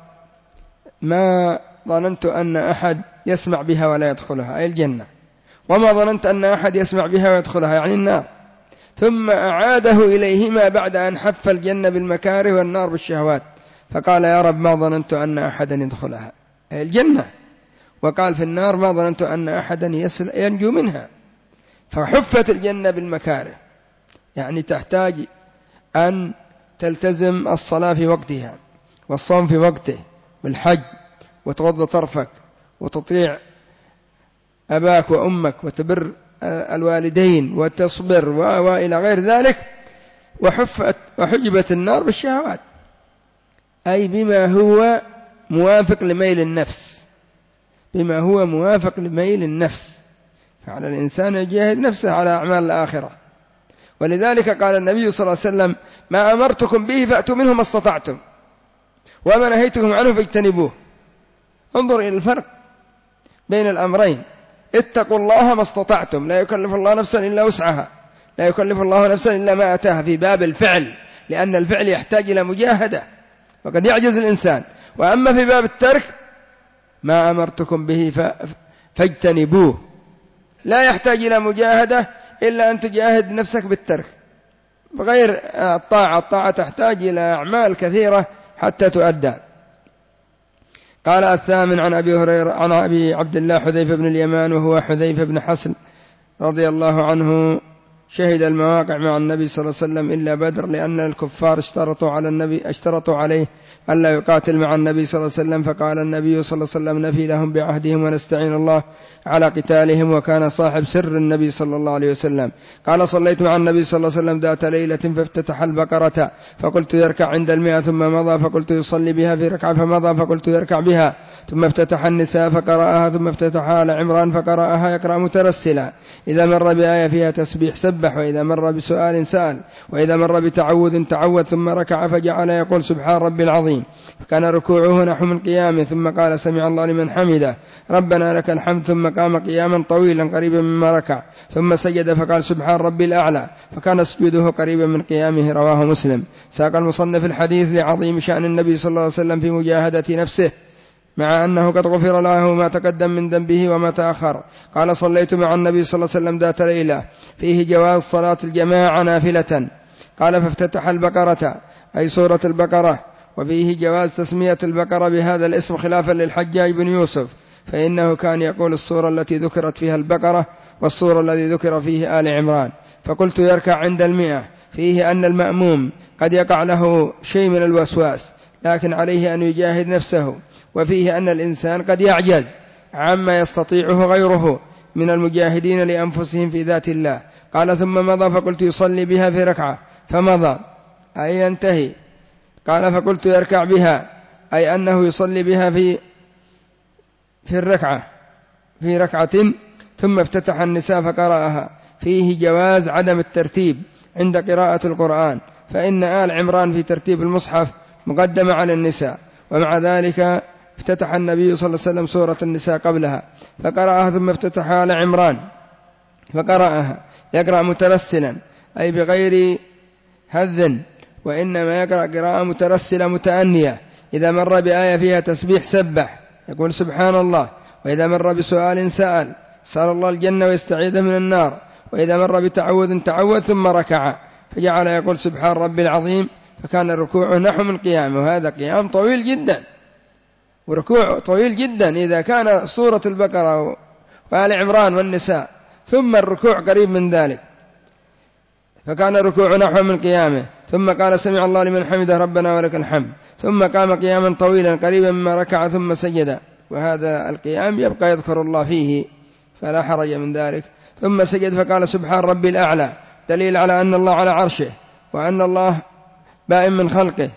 ما ظننت أن أحد يسمع بها ولا يدخلها، أي الجنة، وما ظننت أن أحد يسمع بها ويدخلها، يعني النار. ثم أعاده إليهما بعد أن حف الجنة بالمكاره والنار بالشهوات، فقال يا رب ما ظننت أن أحدا يدخلها، أي الجنة. وقال في النار ما ظننت أن أحدا ينجو منها. فحفت الجنة بالمكاره، يعني تحتاج أن تلتزم الصلاة في وقتها، والصوم في وقته، والحج، وتغض طرفك، وتطيع أباك وأمك، وتبر الوالدين، وتصبر وإلى غير ذلك. وحفت وحجبت النار بالشهوات، أي بما هو موافق لميل النفس، بما هو موافق لميل النفس. فعلى الإنسان يجاهد نفسه على أعمال الآخرة. ولذلك قال النبي صلى الله عليه وسلم ما أمرتكم به فأتوا منه ما استطعتم، وما نهيتكم عنه فاجتنبوه. انظر إلى الفرق بين الأمرين. اتقوا الله ما استطعتم، لا يكلف الله نفسا إلا وسعها، لا يكلف الله نفسا إلا ما أتاها، في باب الفعل، لأن الفعل يحتاج إلى مجاهدة وقد يعجز الإنسان. وأما في باب الترك ما أمرتكم به فاجتنبوه، لا يحتاج إلى مجاهدة إلا أن تجاهد نفسك بالترك. بغير الطاعة، الطاعة تحتاج إلى أعمال كثيرة حتى تؤدى. قال الثامن عن أبي هريرة عن أبي عبد الله حذيفة بن اليمان، وهو حذيفة بن حسن رضي الله عنه، شهد المواقع مع النبي صلى الله عليه وسلم إلا بدر، لأن الكفار اشترطوا على النبي اشترطوا عليه ألا يقاتل مع النبي صلى الله عليه وسلم، فقال النبي صلى الله عليه وسلم نفي لهم بعهدهم ونستعين الله على قتالهم، وكان صاحب سر النبي صلى الله عليه وسلم. قال صليت مع النبي صلى الله عليه وسلم ذات ليلة فافتتح البقرة فقلت يركع عند المئة، ثم مضى فقلت يصلي بها في ركعة فمضى فقلت يركع بها، ثم افتتح النساء فقرأها، ثم افتتح آل عمران فقرأها يقرأ مترسلا، إذا مر بآية فيها تسبيح سبح، وإذا مر بسؤال سأل، وإذا مر بتعوذ تعوذ، ثم ركع فجعل يقول سبحان ربي العظيم، فكان ركوعه نحو من قيامه، ثم قال سمع الله لمن حمده ربنا لك الحمد، ثم قام قياما طويلا قريبا مما ركع، ثم سجد فقال سبحان ربي الأعلى، فكان سجوده قريبا من قيامه. رواه مسلم. ساق المصنف الحديث لعظيم شأن النبي صلى الله عليه وسلم في مجاهدة نفسه، مع أنه قد غفر له ما تقدم من ذنبه وما تأخر. قال صليت مع النبي صلى الله عليه وسلم ذات ليلة فيه جواز صلاة الجماعة نافلة. قال فافتتح البقرة أي سورة البقرة، وفيه جواز تسمية البقرة بهذا الاسم خلافا للحجاج بن يوسف، فإنه كان يقول السورة التي ذكرت فيها البقرة والسورة التي ذكر فيه آل عمران. فقلت يركع عند المئة، فيه أن المأموم قد يقع له شيء من الوسواس، لكن عليه أن يجاهد نفسه، وفيه أن الإنسان قد يعجز عما يستطيعه غيره من المجاهدين لأنفسهم في ذات الله. قال ثم مضى فقلت يصلي بها في ركعة فمضى أي ينتهي. قال فقلت يركع بها أي أنه يصلي بها في في الركعة في ركعة، ثم افتتح النساء فقرأها. فيه جواز عدم الترتيب عند قراءة القرآن، فإن آل عمران في ترتيب المصحف مقدمة على النساء، ومع ذلك افتتح النبي صلى الله عليه وسلم سورة النساء قبلها فقرأها، ثم افتتح آل عمران فقرأها. يقرأ مترسلا أي بغير هذ، وإنما يقرأ قراءة مترسلة متأنية. إذا مر بآية فيها تسبيح سبح يقول سبحان الله، وإذا مر بسؤال سأل سأل الله الجنة ويستعيذ من النار، وإذا مر بتعوذ تعوذ ثم ركع فجعل يقول سبحان ربي العظيم، فكان الركوع نحو من قيامه، وهذا قيام طويل جدا وركوع طويل جدا. إذا كان سورة البقرة وآل عمران والنساء ثم الركوع قريب من ذلك، فكان الركوع نحو من قيامه، ثم قال سمع الله لمن حمده ربنا ولك الحمد، ثم قام قياما طويلا قريبا مما ركع ثم سجد، وهذا القيام يبقى يذكر الله فيه فلا حرج من ذلك. ثم سجد فقال سبحان ربي الأعلى، دليل على أن الله على عرشه وأن الله بائن من خلقه،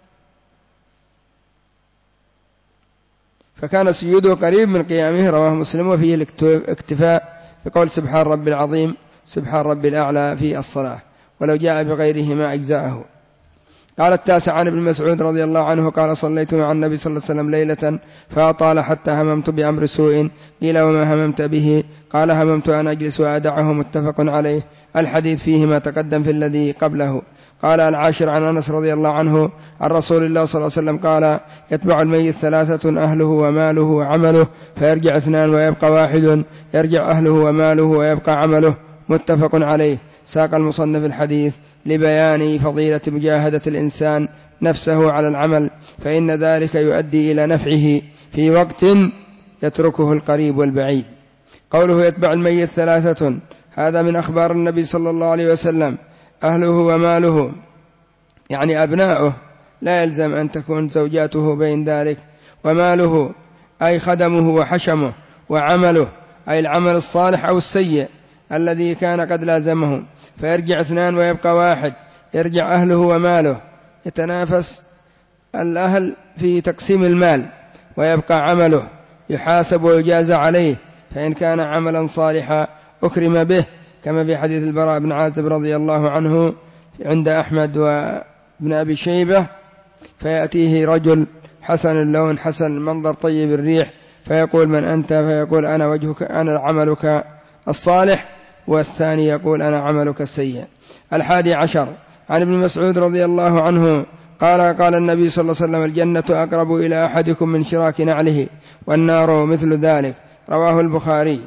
فكان سجوده قريب من قيامه. رواه مسلم. وفيه الاكتفاء بقول سبحان ربي العظيم سبحان ربي الأعلى في الصلاة، ولو جاء بغيره ما أجزاءه. قال التاسع عن ابن مسعود رضي الله عنه قال صليت مع النبي صلى الله عليه وسلم ليلة فأطال حتى هممت بأمر سوء، قيل وما هممت به؟ قال هممت أن أجلس وأدعه. متفق عليه. الحديث فيه ما تقدم في الذي قبله. قال العاشر عن أنس رضي الله عنه عن رسول الله صلى الله عليه وسلم قال يتبع الميت ثلاثة أهله وماله وعمله فيرجع اثنان ويبقى واحد، يرجع أهله وماله ويبقى عمله. متفق عليه. ساق المصنف الحديث لبيان فضيلة مجاهدة الإنسان نفسه على العمل، فإن ذلك يؤدي إلى نفعه في وقت يتركه القريب والبعيد. قوله يتبع الميت ثلاثة، هذا من أخبار النبي صلى الله عليه وسلم. أهله وماله يعني أبناؤه، لا يلزم أن تكون زوجاته بين ذلك. وماله أي خدمه وحشمه، وعمله أي العمل الصالح أو السيء الذي كان قد لازمه. فيرجع اثنان ويبقى واحد، يرجع أهله وماله، يتنافس الأهل في تقسيم المال، ويبقى عمله يحاسب ويجازى عليه، فإن كان عملا صالحا أكرم به، كما في حديث البراء بن عازب رضي الله عنه عند أحمد وابن أبي شيبة، فيأتيه رجل حسن اللون حسن المنظر طيب الريح فيقول من أنت؟ فيقول أنا وجهك، أنا عملك الصالح، والثاني يقول أنا عملك السيء. الحادي عشر عن ابن مسعود رضي الله عنه قال قال النبي صلى الله عليه وسلم الجنة أقرب إلى أحدكم من شراك نعله، والنار مثل ذلك. رواه البخاري.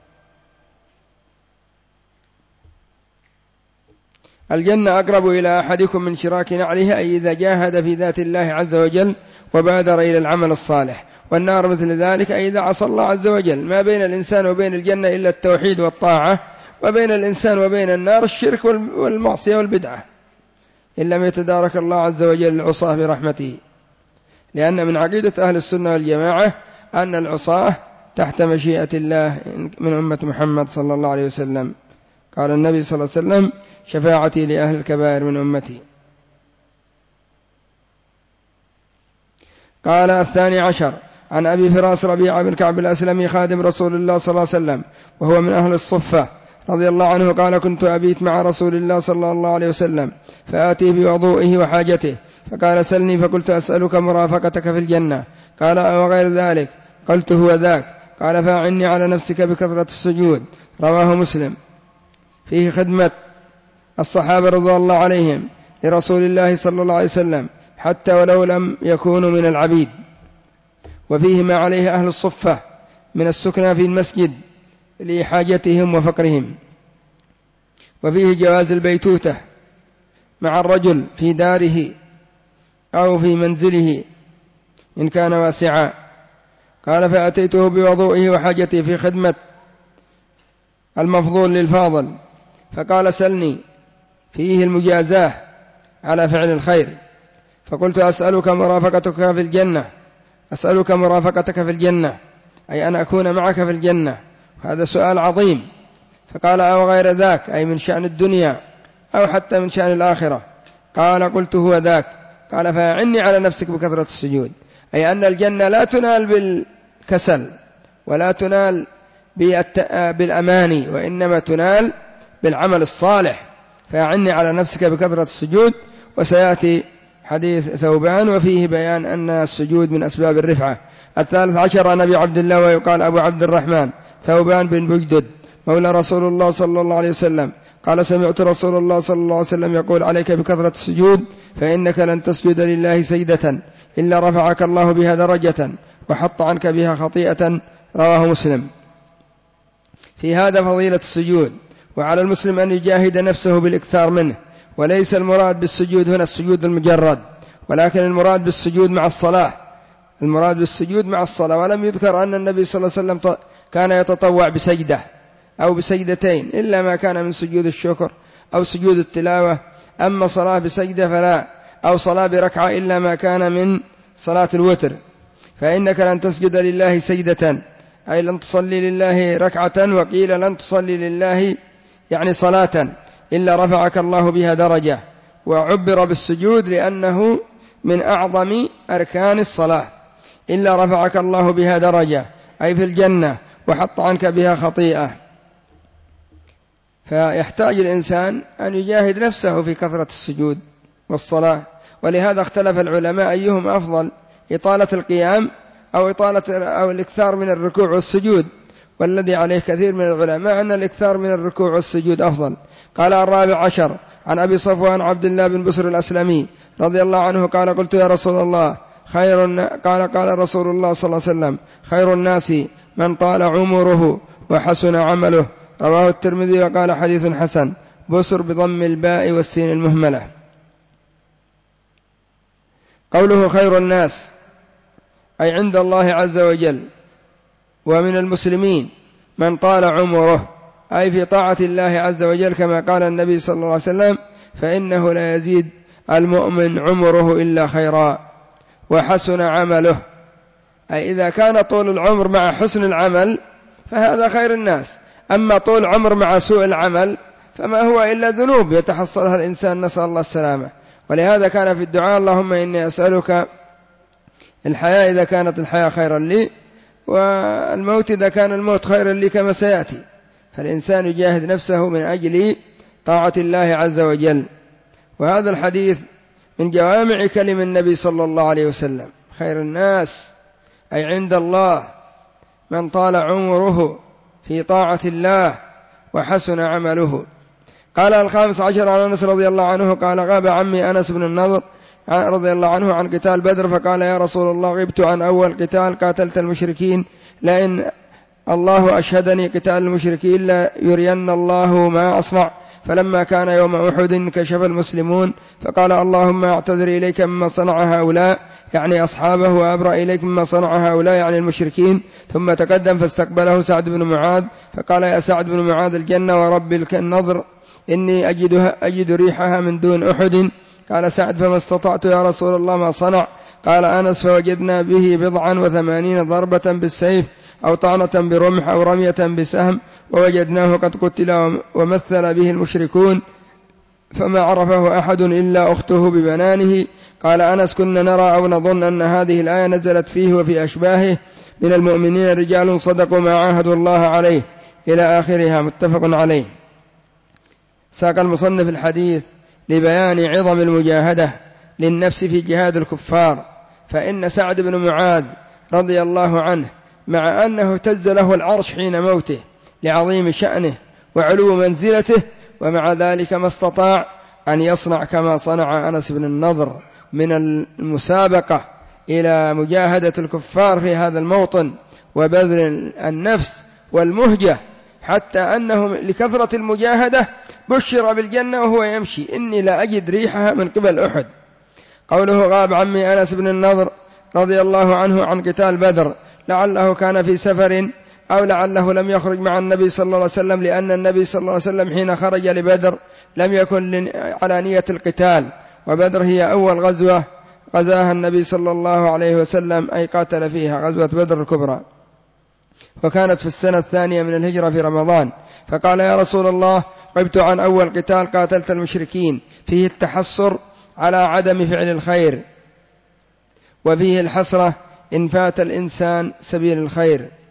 الجنة أقرب إلى أحدكم من شراك نعله، أي إذا جاهد في ذات الله عز وجل وبادر إلى العمل الصالح. والنار مثل ذلك، أي إذا عصى الله عز وجل. ما بين الإنسان وبين الجنة إلا التوحيد والطاعة، وبين الإنسان وبين النار الشرك والمعصية والبدعة، إن لم يتدارك الله عز وجل العصاة برحمته. لأن من عقيدة أهل السنة والجماعة أن العصاة تحت مشيئة الله من أمة محمد صلى الله عليه وسلم. قال النبي صلى الله عليه وسلم شفاعتي لأهل الكبائر من أمتي. قال الثاني عشر عن أبي فراس ربيعة بن كعب الأسلمي خادم رسول الله صلى الله عليه وسلم وهو من أهل الصفة رضي الله عنه قال كنت أبيت مع رسول الله صلى الله عليه وسلم فآتيه بوضوئه وحاجته، فقال سلني، فقلت أسألك مرافقتك في الجنة، قال أو غير ذلك؟ قلت هو ذاك. قال فأعني على نفسك بكثرة السجود. رواه مسلم. فيه خدمة الصحابة رضي الله عليهم لرسول الله صلى الله عليه وسلم حتى ولو لم يكونوا من العبيد. وفيه ما عليه أهل الصفة من السكنى في المسجد لحاجتهم وفقرهم. وفيه جواز البيتوتة مع الرجل في داره أو في منزله إن كان واسعا. قال فأتيته بوضوئه وحاجته في خدمة المفضول للفاضل، فقال سلني، فيه المجازاه على فعل الخير. فقلت أسألك مرافقتك في الجنة، أسألك مرافقتك في الجنة أي أن أكون معك في الجنة، هذا سؤال عظيم. فقال أو غير ذاك، أي من شأن الدنيا أو حتى من شأن الآخرة. قال قلت هو ذاك. قال فأعني على نفسك بكثرة السجود، أي أن الجنة لا تنال بالكسل ولا تنال بالأماني، وإنما تنال بالعمل الصالح. فأعني على نفسك بكثرة السجود. وسيأتي حديث ثوبان وفيه بيان أن السجود من أسباب الرفعة. الثالث عشر عن أبي عبد الله ويقال أبو عبد الرحمن ثوبان بن بجدد مولى رسول الله صلى الله عليه وسلم قال سمعت رسول الله صلى الله عليه وسلم يقول عليك بكثرة السجود فإنك لن تسجد لله سجدة إلا رفعك الله بها درجة وحط عنك بها خطيئة. رواه مسلم. في هذا فضيلة السجود، وعلى المسلم أن يجاهد نفسه بالإكثار منه. وليس المراد بالسجود هنا السجود المجرد، ولكن المراد بالسجود مع الصلاة، المراد بالسجود مع الصلاة. ولم يذكر أن النبي صلى الله عليه وسلم كان يتطوع بسجدة أو بسجدتين إلا ما كان من سجود الشكر أو سجود التلاوة. أما صلاة بسجدة فلا، أو صلاة بركعة إلا ما كان من صلاة الوتر. فإنك لن تسجد لله سجدة أي لن تصلي لله ركعة، وقيل لن تصلي لله يعني صلاة إلا رفعك الله بها درجة. وعبر بالسجود لأنه من أعظم أركان الصلاة. إلا رفعك الله بها درجة أي في الجنة وحط عنك بها خطيئة. فيحتاج الإنسان أن يجاهد نفسه في كثرة السجود والصلاة. ولهذا اختلف العلماء أيهم أفضل، إطالة القيام أو إطالة أو الإكثار من الركوع والسجود. والذي عليه كثير من العلماء أن الإكثار من الركوع والسجود أفضل. قال الرابع عشر عن أبي صفوان عبد الله بن بسر الأسلمي رضي الله عنه قال قلت يا رسول الله خير قال قال رسول الله صلى الله عليه وسلم خير الناس من طال عمره وحسن عمله. رواه الترمذي وقال حديث حسن. بسر بضم الباء والسين المهملة. قوله خير الناس أي عند الله عز وجل ومن المسلمين من طال عمره أي في طاعة الله عز وجل، كما قال النبي صلى الله عليه وسلم فإنه لا يزيد المؤمن عمره إلا خيرا. وحسن عمله أي إذا كان طول العمر مع حسن العمل فهذا خير الناس. أما طول عمر مع سوء العمل فما هو إلا ذنوب يتحصلها الإنسان، نسأل الله السلامة. ولهذا كان في الدعاء اللهم إني أسألك الحياة إذا كانت الحياة خيرا لي، والموت إذا كان الموت خيرا لي كما سيأتي. فالإنسان يجاهد نفسه من أجل طاعة الله عز وجل. وهذا الحديث من جوامع كلم النبي صلى الله عليه وسلم. خير الناس أي عند الله من طال عمره في طاعة الله وحسن عمله. قال الخامس عشر عن أنس رضي الله عنه قال غاب عمي أنس بن النضر رضي الله عنه عن قتال بدر فقال يا رسول الله غبت عن أول قتال قاتلت المشركين، لئن الله أشهدني قتال المشركين لا يرين الله ما أصنع. فلما كان يوم أحد كشف المسلمون فقال اللهم أعتذر إليك مما صنع هؤلاء يعني أصحابه، وأبرأ إليك مما صنع هؤلاء يعني المشركين. ثم تقدم فاستقبله سعد بن معاذ فقال يا سعد بن معاذ الجنة ورب النضر إني أجدها أجد ريحها من دون أحد. قال سعد فما استطعت يا رسول الله ما صنع. قال أنس فوجدنا به بضعا وثمانين ضربة بالسيف أو طعنة برمح أو رمية بسهم، ووجدناه قد قتل ومثل به المشركون فما عرفه أحد إلا أخته ببنانه. قال أنس كنا نرى أو نظن أن هذه الآية نزلت فيه وفي أشباهه من المؤمنين رجال صدقوا ما عاهدوا الله عليه إلى آخرها. متفق عليه. ساق المصنف الحديث لبيان عظم المجاهدة للنفس في جهاد الكفار. فإن سعد بن معاذ رضي الله عنه مع أنه اهتز له العرش حين موته لعظيم شأنه وعلو منزلته، ومع ذلك ما استطاع أن يصنع كما صنع أنس بن النضر من المسابقة إلى مجاهدة الكفار في هذا الموطن وبذل النفس والمهجة، حتى أنه لكثرة المجاهدة بشر بالجنة وهو يمشي إني لا أجد ريحها من قبل أحد. قوله غاب عمي أنس بن النضر رضي الله عنه عن قتال بدر لعله كان في سفر أو لعله لم يخرج مع النبي صلى الله عليه وسلم، لأن النبي صلى الله عليه وسلم حين خرج لبدر لم يكن على نية القتال، وبدر هي أول غزوة غزاها النبي صلى الله عليه وسلم أي قاتل فيها، غزوة بدر الكبرى، وكانت في السنة الثانية من الهجرة في رمضان. فقال يا رسول الله غبت عن أول قتال قاتلت المشركين، فيه التحسر على عدم فعل الخير، وفيه الحسرة إن فات الإنسان سبيل الخير،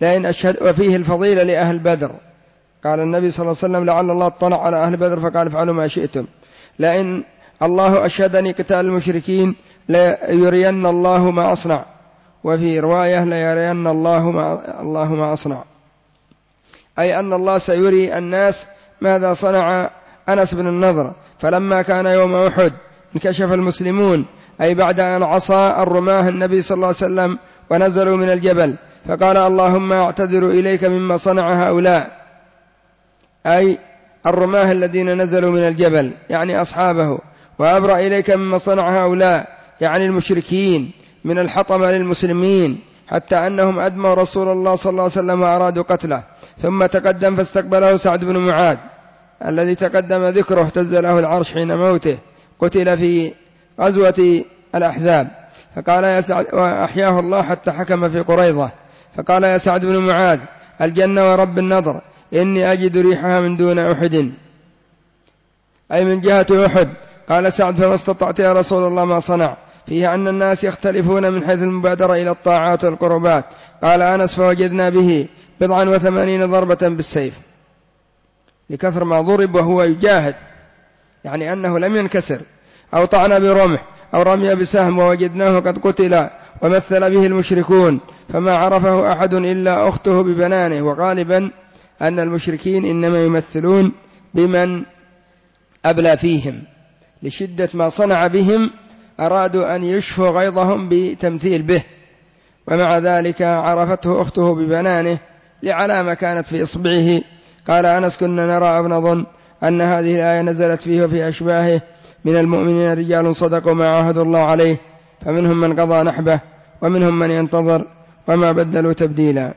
لئن أشهد وفيه الفضيلة لأهل بدر. قال النبي صلى الله عليه وسلم لعل الله اطلع على أهل بدر فقال افعلوا ما شئتم. لئن الله أشهدني قتال المشركين ليرين الله ما أصنع. وفي رواية ليرين الله ما, الله ما أصنع، أي أن الله سيري الناس ماذا صنع أنس بن النضر. فلما كان يوم أحد انكشف المسلمون، أي بعد أن عصى الرماه النبي صلى الله عليه وسلم ونزلوا من الجبل، فقال اللهم أعتذر إليك مما صنع هؤلاء، أي الرماه الذين نزلوا من الجبل يعني أصحابه، وأبرأ إليك مما صنع هؤلاء يعني المشركين من الحطمة للمسلمين، حتى أنهم أدموا رسول الله صلى الله عليه وسلم وأرادوا قتله. ثم تقدم فاستقبله سعد بن معاذ الذي تقدم ذكره، اهتز له العرش حين موته، قتل في غزوة الأحزاب. فقال يا سعد، وأحياه الله حتى حكم في قريظة، فقال يا سعد بن معاذ الجنة ورب النضر إني أجد ريحها من دون أحد، أي من جهة أحد. قال سعد فما استطعت يا رسول الله ما صنع؟ فيه أن الناس يختلفون من حيث المبادرة إلى الطاعات والقربات. قال أنس فوجدنا به بضعا وثمانين ضربة بالسيف، لكثر ما ضرب وهو يجاهد، يعني أنه لم ينكسر، أو طعن برمح أو رمي بسهم، ووجدناه قد قتل ومثل به المشركون فما عرفه أحد إلا أخته ببنانه. وغالبا أن المشركين إنما يمثلون بمن أبلى فيهم، لشدة ما صنع بهم أرادوا أن يشفوا غيظهم بتمثيل به، ومع ذلك عرفته أخته ببنانه لعلامة كانت في إصبعه. قال أنس كنا نرى أو نظن أن هذه الآية نزلت فيه وفي أشباهه من المؤمنين رجال صدقوا ما عاهدوا الله عليه، فمنهم من قضى نحبه ومنهم من ينتظر وما بدلوا تبديلا.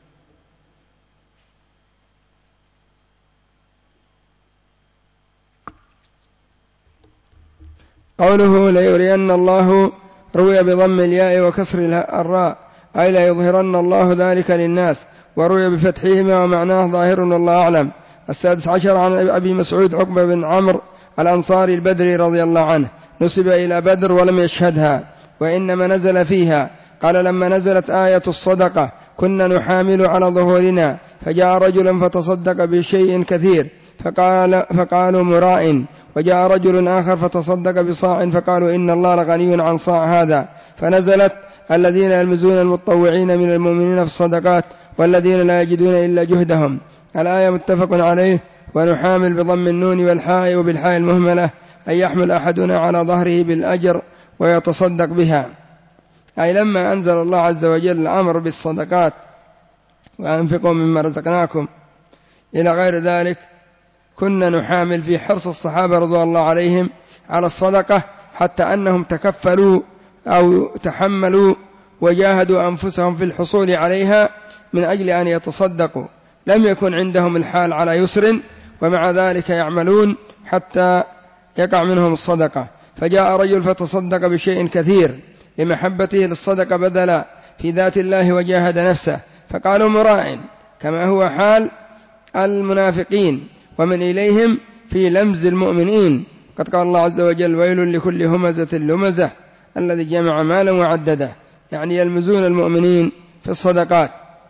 قوله ليرين الله روي بضم الياء وكسر الراء، أي ليظهرن الله ذلك للناس، وروي بفتحهما ومعناه ظاهر والله أعلم. السادس عشر عن أبي مسعود عقبة بن عمرو الأنصاري البدري رضي الله عنه، نسب إلى بدر ولم يشهدها وإنما نزل فيها. قال لما نزلت آية الصدقة كنا نحامل على ظهورنا، فجاء رجل فتصدق بشيء كثير فقال فقالوا مراء، وجاء رجل آخر فتصدق بصاع فقالوا إن الله لغني عن صاع هذا، فنزلت الذين يلمزون المتطوعين من المؤمنين في الصدقات والذين لا يجدون إلا جهدهم. الآية متفق عليه. ونحامل بضم النون والحاء وبالحاء المهملة، أن يحمل أحدنا على ظهره بالأجر ويتصدق بها، أي لما أنزل الله عز وجل الأمر بالصدقات وأنفقوا مما رزقناكم إلى غير ذلك، كنا نحامل في حرص الصحابة رضي الله عليهم على الصدقة، حتى أنهم تكفلوا أو تحملوا وجاهدوا أنفسهم في الحصول عليها من أجل أن يتصدقوا، لم يكن عندهم الحال على يسر، ومع ذلك يعملون حتى يقع منهم الصدقة. فجاء رجل فتصدق بشيء كثير لمحبته للصدقة بدلا في ذات الله وجاهد نفسه، فقالوا مراء، كما هو حال المنافقين ومن إليهم في لمز المؤمنين. قد قال الله عز وجل ويل لكل همزة لمزة الذي جمع مالا وعدده، يعني يلمزون المؤمنين في الصدقات.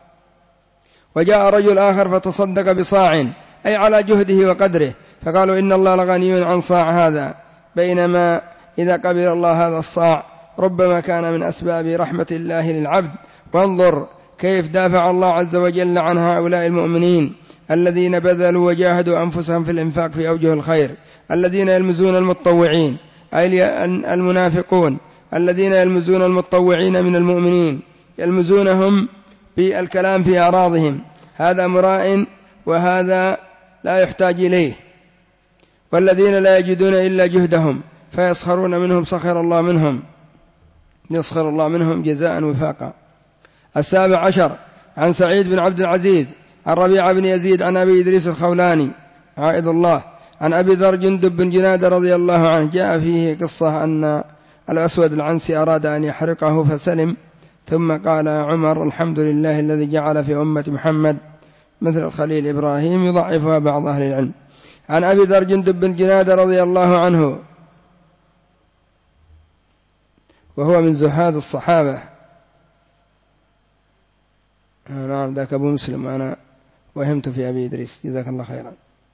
وجاء رجل آخر فتصدق بصاع، أي على جهده وقدره، فقالوا إن الله لغني عن صاع هذا، بينما إذا قبل الله هذا الصاع ربما كان من أسباب رحمة الله للعبد. وانظر كيف دافع الله عز وجل عن هؤلاء المؤمنين الذين بذلوا وجاهدوا أنفسهم في الإنفاق في أوجه الخير، الذين يلمزون المتطوعين، أي المنافقون الذين يلمزون المتطوعين من المؤمنين، يلمزونهم بالكلام في أعراضهم، هذا مراء وهذا لا يحتاج إليه. والذين لا يجدون إلا جهدهم فيسخرون منهم سخر الله منهم، يسخر الله منهم جزاء وفاقا. السابع عشر عن سعيد بن عبد العزيز عن ربيعة بن يزيد عن أبي إدريس الخولاني عائد الله عن أبي ذر جندب بن جنادة رضي الله عنه، جاء فيه قصة أن الأسود العنسي أراد أن يحرقه فسلم، ثم قال عمر الحمد لله الذي جعل في أمة محمد مثل الخليل إبراهيم يضعفها بعض أهل العلم. عن أبي ذر جندب بن جنادة رضي الله عنه، وهو من زهاد الصحابة، نعم ذاك أبو مسلم، أنا وهمت في أبي إدريس، جزاك الله خيرا.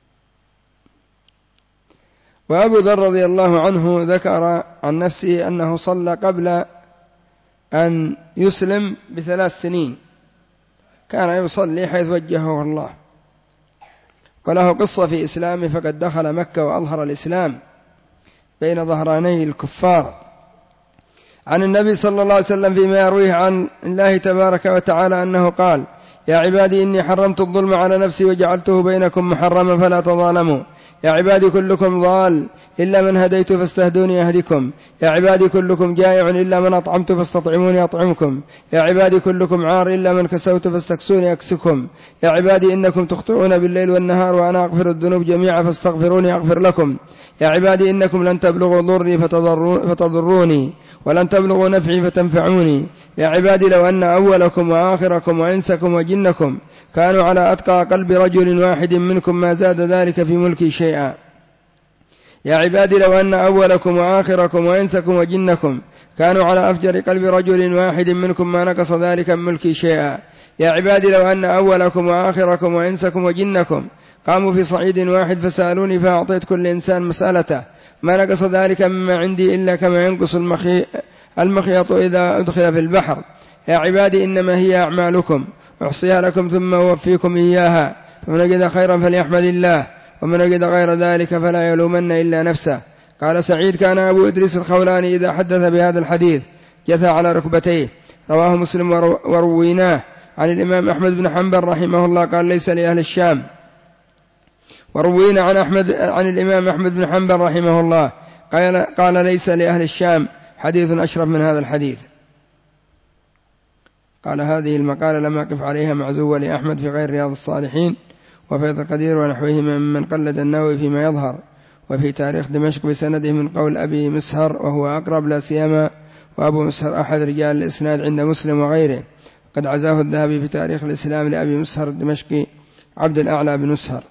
وأبو ذر رضي الله عنه ذكر عن نفسه أنه صلى قبل أن يسلم بثلاث سنين، كان يصلي حيث وجهه الله، وله قصة في إسلامه، فقد دخل مكة وأظهر الإسلام بين ظهراني الكفار. عن النبي صلى الله عليه وسلم فيما يرويه عن الله تبارك وتعالى أنه قال: يا عبادي إني حرمت الظلم على نفسي وجعلته بينكم محرما فلا تظالموا. يا عبادي كلكم ضال إلا من هديت فاستهدوني أهدكم. يا عبادي كلكم جائع إلا من أطعمت فاستطعموني أطعمكم. يا عبادي كلكم عار إلا من كسوت فاستكسوني أكسكم. يا عبادي إنكم تخطئون بالليل والنهار وأنا أغفر الذنوب جميعا فاستغفروني أغفر لكم. يا عبادي إنكم لن تبلغوا ضري فتضروني ولن تبلغوا نفعي فتنفعوني. يا عبادي لو أن أولكم وآخركم وإنسكم وجنكم كانوا على أتقى قلب رجل واحد منكم ما زاد ذلك في ملكي شيئا. يا عبادي لو أن أولكم وآخركم وإنسكم وجنكم كانوا على أفجر قلب رجل واحد منكم ما نقص ذلك من ملكي شيئا. يا عبادي لو أن أولكم وآخركم وإنسكم وجنكم قاموا في صعيد واحد فسألوني فأعطيت كل إنسان مسألته ما نقص ذلك مما عندي إلا كما ينقص المخي... المخيط إذا أدخل في البحر. يا عبادي إنما هي أعمالكم أحصيها لكم ثم أوفيكم إياها، فمن وجد خيرا فليحمد الله ومن وجد غير ذلك فلا يلومن إلا نفسه. قال سعيد: كان أبو إدريس الخولاني إذا حدث بهذا الحديث جثى على ركبتيه. رواه مسلم ورويناه عن الإمام أحمد بن حنبل رحمه الله قال: ليس لأهل الشام. وروينا عن أحمد عن الإمام أحمد بن حنبل رحمه الله قال, قال ليس لأهل الشام حديث أشرف من هذا الحديث. قال: هذه المقالة لم أقف عليها معزوة لأحمد في غير رياض الصالحين وفيض القدير ونحوهما ممن قلد النووي فيما يظهر، وفي تاريخ دمشق بسنده من قول أبي مسهر وهو أقرب لا سيما، وأبو مسهر أحد رجال الإسناد عند مسلم وغيره، قد عزاه الذهبي في تاريخ الإسلام لأبي مسهر الدمشقي عبد الأعلى بن مسهر.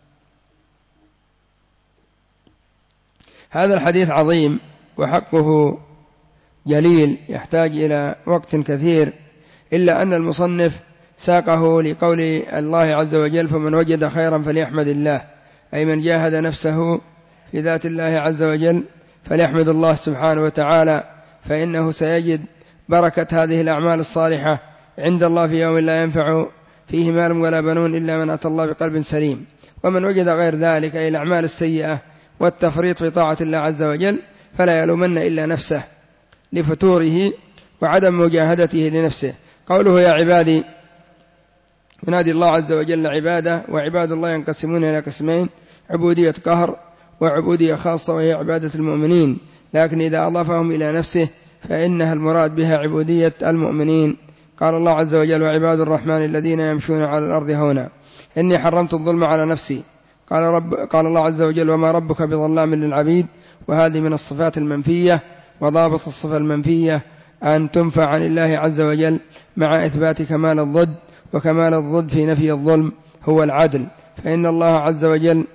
هذا الحديث عظيم وحقه جليل يحتاج إلى وقت كثير، إلا أن المصنف ساقه لقول الله عز وجل: فمن وجد خيرا فليحمد الله، أي من جاهد نفسه في ذات الله عز وجل فليحمد الله سبحانه وتعالى، فإنه سيجد بركة هذه الأعمال الصالحة عند الله في يوم لا ينفع فيه مال ولا بنون إلا من أتى الله بقلب سليم. ومن وجد غير ذلك أي الأعمال السيئة والتفريط في طاعة الله عز وجل فلا يلومن إلا نفسه لفتوره وعدم مجاهدته لنفسه. قوله يا عبادي ينادي الله عز وجل عباده، وعباد الله ينقسمون إلى قسمين: عبودية قهر وعبودية خاصة وهي عبادة المؤمنين، لكن إذا أضافهم إلى نفسه فإنها المراد بها عبودية المؤمنين. قال الله عز وجل: وعباد الرحمن الذين يمشون على الأرض هونا إني حرمت الظلم على نفسي. قال, رب قال الله عز وجل: وما ربك بظلام للعبيد. وهذه من الصفات المنفية، وضابط الصفة المنفية أن تنفع عن الله عز وجل مع إثبات كمال الضد، وكمال الضد في نفي الظلم هو العدل، فإن الله عز وجل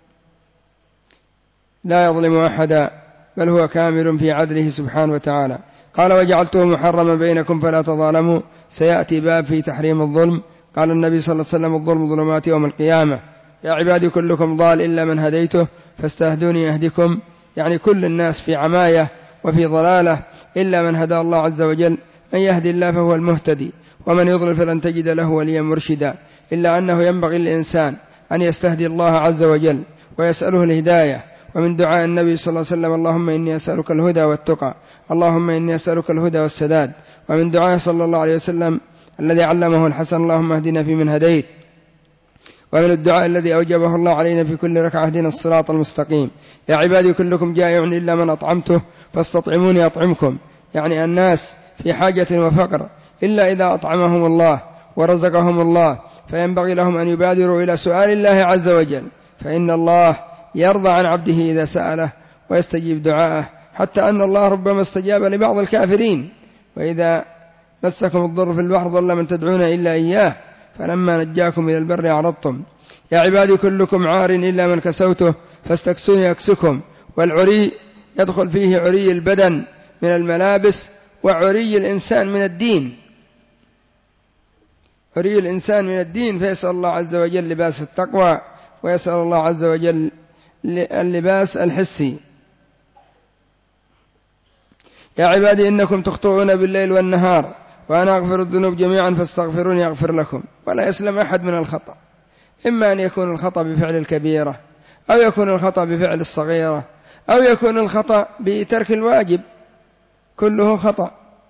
لا يظلم أحدا بل هو كامل في عدله سبحانه وتعالى. قال: وجعلته محرما بينكم فلا تظالموا. سيأتي باب في تحريم الظلم. قال النبي صلى الله عليه وسلم: الظلم ظلمات يوم القيامة. يا عبادي كلكم ضال إلا من هديته فاستهدوني أهدكم، يعني كل الناس في عماية وفي ضلالة إلا من هدى الله عز وجل. من يهدي الله فهو المهتدي ومن يضلل فلن تجد له وليا مرشدا. إلا أنه ينبغي للإنسان أن يستهدي الله عز وجل ويسأله الهداية. ومن دعاء النبي صلى الله عليه وسلم: اللهم إني أسألك الهدى والتقى، اللهم إني أسألك الهدى والسداد. ومن دعاء صلى الله عليه وسلم الذي علمه الحسن: اللهم اهدنا في من هديت. ومن الدعاء الذي أوجبه الله علينا في كل ركعة: اهدنا الصراط المستقيم. يا عبادي كلكم جائع إلا من أطعمته فاستطعموني أطعمكم، يعني الناس في حاجة وفقر إلا إذا أطعمهم الله ورزقهم الله، فينبغي لهم أن يبادروا إلى سؤال الله عز وجل، فإن الله يرضى عن عبده إذا سأله ويستجيب دعاءه، حتى أن الله ربما استجاب لبعض الكافرين: وإذا مسكم الضر في البحر ضل من تدعون إلا إياه فلما نجاكم إلى البر أعرضتم. يا عبادي كلكم عار إلا من كسوته فاستكسوني أكسكم. والعري يدخل فيه عري البدن من الملابس وعري الإنسان من الدين. حري الإنسان من الدين، فيسأل الله عز وجل لباس التقوى، ويسأل الله عز وجل اللباس الحسي. يا عبادي إنكم تخطئون بالليل والنهار وأنا أغفر الذنوب جميعا فاستغفروني أغفر لكم. ولا يسلم أحد من الخطأ، إما أن يكون الخطأ بفعل الكبيرة، أو يكون الخطأ بفعل الصغيرة، أو يكون الخطأ بترك الواجب، كله خطأ،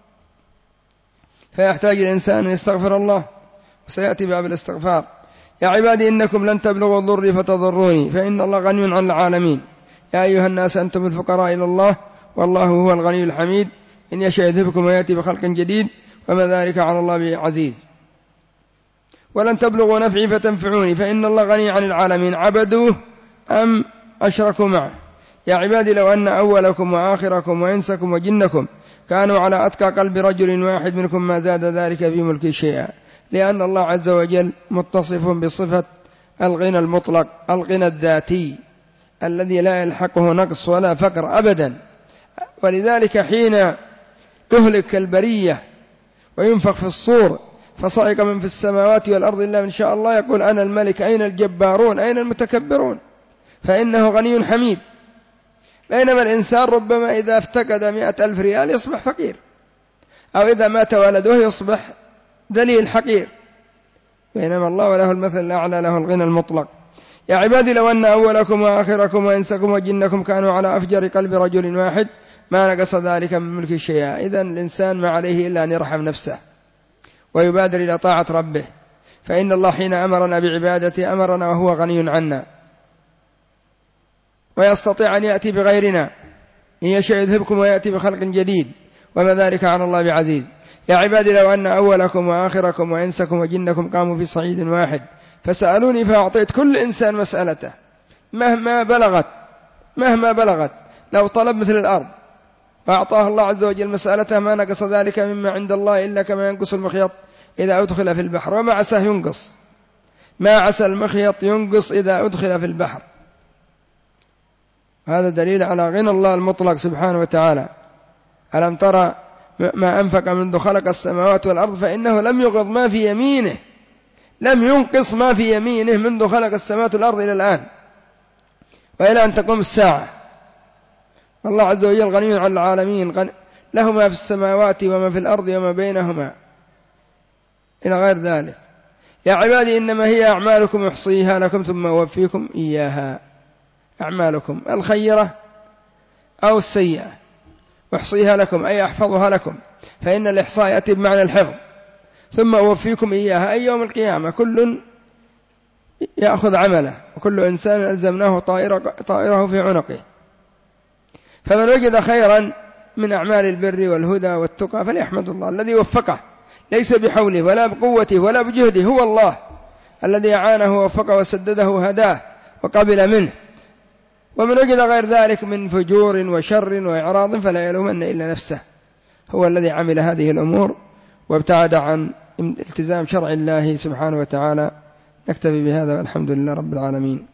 فيحتاج الإنسان أن يستغفر الله، وسيأتي باب الاستغفار. يا عبادي إنكم لن تبلغوا ضري فتضروني فإن الله غني عن العالمين. يا أيها الناس أنتم الفقراء إلى الله والله هو الغني الحميد. إن يشاء يذهبكم ويأتي بخلق جديد وما ذلك على الله بعزيز. ولن تبلغوا نفعي فتنفعوني فإن الله غني عن العالمين. عبدوه أم أشركوا معه. يا عبادي لو أن أولكم وآخركم وإنسكم وجنكم كانوا على أتقى قلب رجل واحد منكم ما زاد ذلك في ملكي شيئا. لأن الله عز وجل متصف بصفة الغنى المطلق، الغنى الذاتي الذي لا يلحقه نقص ولا فقر أبدا. ولذلك حين يهلك البرية وينفخ في الصور فصعق من في السماوات والأرض إلا من شاء الله يقول أنا الملك أين الجبارون أين المتكبرون، فإنه غني حميد. بينما الإنسان ربما إذا افتقد مئة ألف ريال يصبح فقير، أو إذا مات ولده يصبح ذليل حقير، بينما الله وله المثل الأعلى له الغنى المطلق. يا عبادي لو أن أولكم وآخركم وإنسكم وجنكم كانوا على أفجر قلب رجل واحد ما نقص ذلك من ملك شيئا. إذن الإنسان ما عليه إلا أن يرحم نفسه ويبادر إلى طاعة ربه، فإن الله حين أمرنا بعبادته أمرنا وهو غني عنا، ويستطيع أن يأتي بغيرنا. إن يشاء يذهبكم ويأتي بخلق جديد وما ذلك على الله بعزيز. يا عبادي لو أن أولكم وآخركم وإنسكم وجنكم قاموا في صعيد واحد فسألوني فأعطيت كل إنسان مسألته مهما بلغت مهما بلغت لو طلب مثل الأرض فأعطاه الله عز وجل مسألته ما نقص ذلك مما عند الله إلا كما ينقص المخيط إذا أدخل في البحر، وما عساه ينقص، ما عسى المخيط ينقص إذا أدخل في البحر. هذا دليل على غنى الله المطلق سبحانه وتعالى. ألم ترى ما أنفق منذ خلق السماوات والأرض فإنه لم يغض ما في يمينه، لم ينقص ما في يمينه منذ خلق السماوات والأرض إلى الآن وإلى أن تقوم الساعة. الله عز وجل غني عن العالمين، له ما في السماوات وما في الأرض وما بينهما إلى غير ذلك. يا عبادي إنما هي أعمالكم أحصيها لكم ثم أوفيكم إياها. أعمالكم الخيرة أو السيئة أحصيها لكم أي أحفظها لكم، فإن الإحصاء يأتي بمعنى الحفظ. ثم أوفيكم إياها أي يوم القيامة كل يأخذ عمله وكل إنسان ألزمناه طائره في عنقه. فمن وجد خيرا من أعمال البر والهدى والتقى فليحمد الله الذي وفقه، ليس بحوله ولا بقوته ولا بجهده، هو الله الذي أعانه ووفقه وسدده وهداه وقبل منه. ومن وجد غير ذلك من فجور وشر وإعراض فلا يلومن إلا نفسه، هو الذي عمل هذه الأمور وابتعد عن التزام شرع الله سبحانه وتعالى. نكتفي بهذا والحمد لله رب العالمين.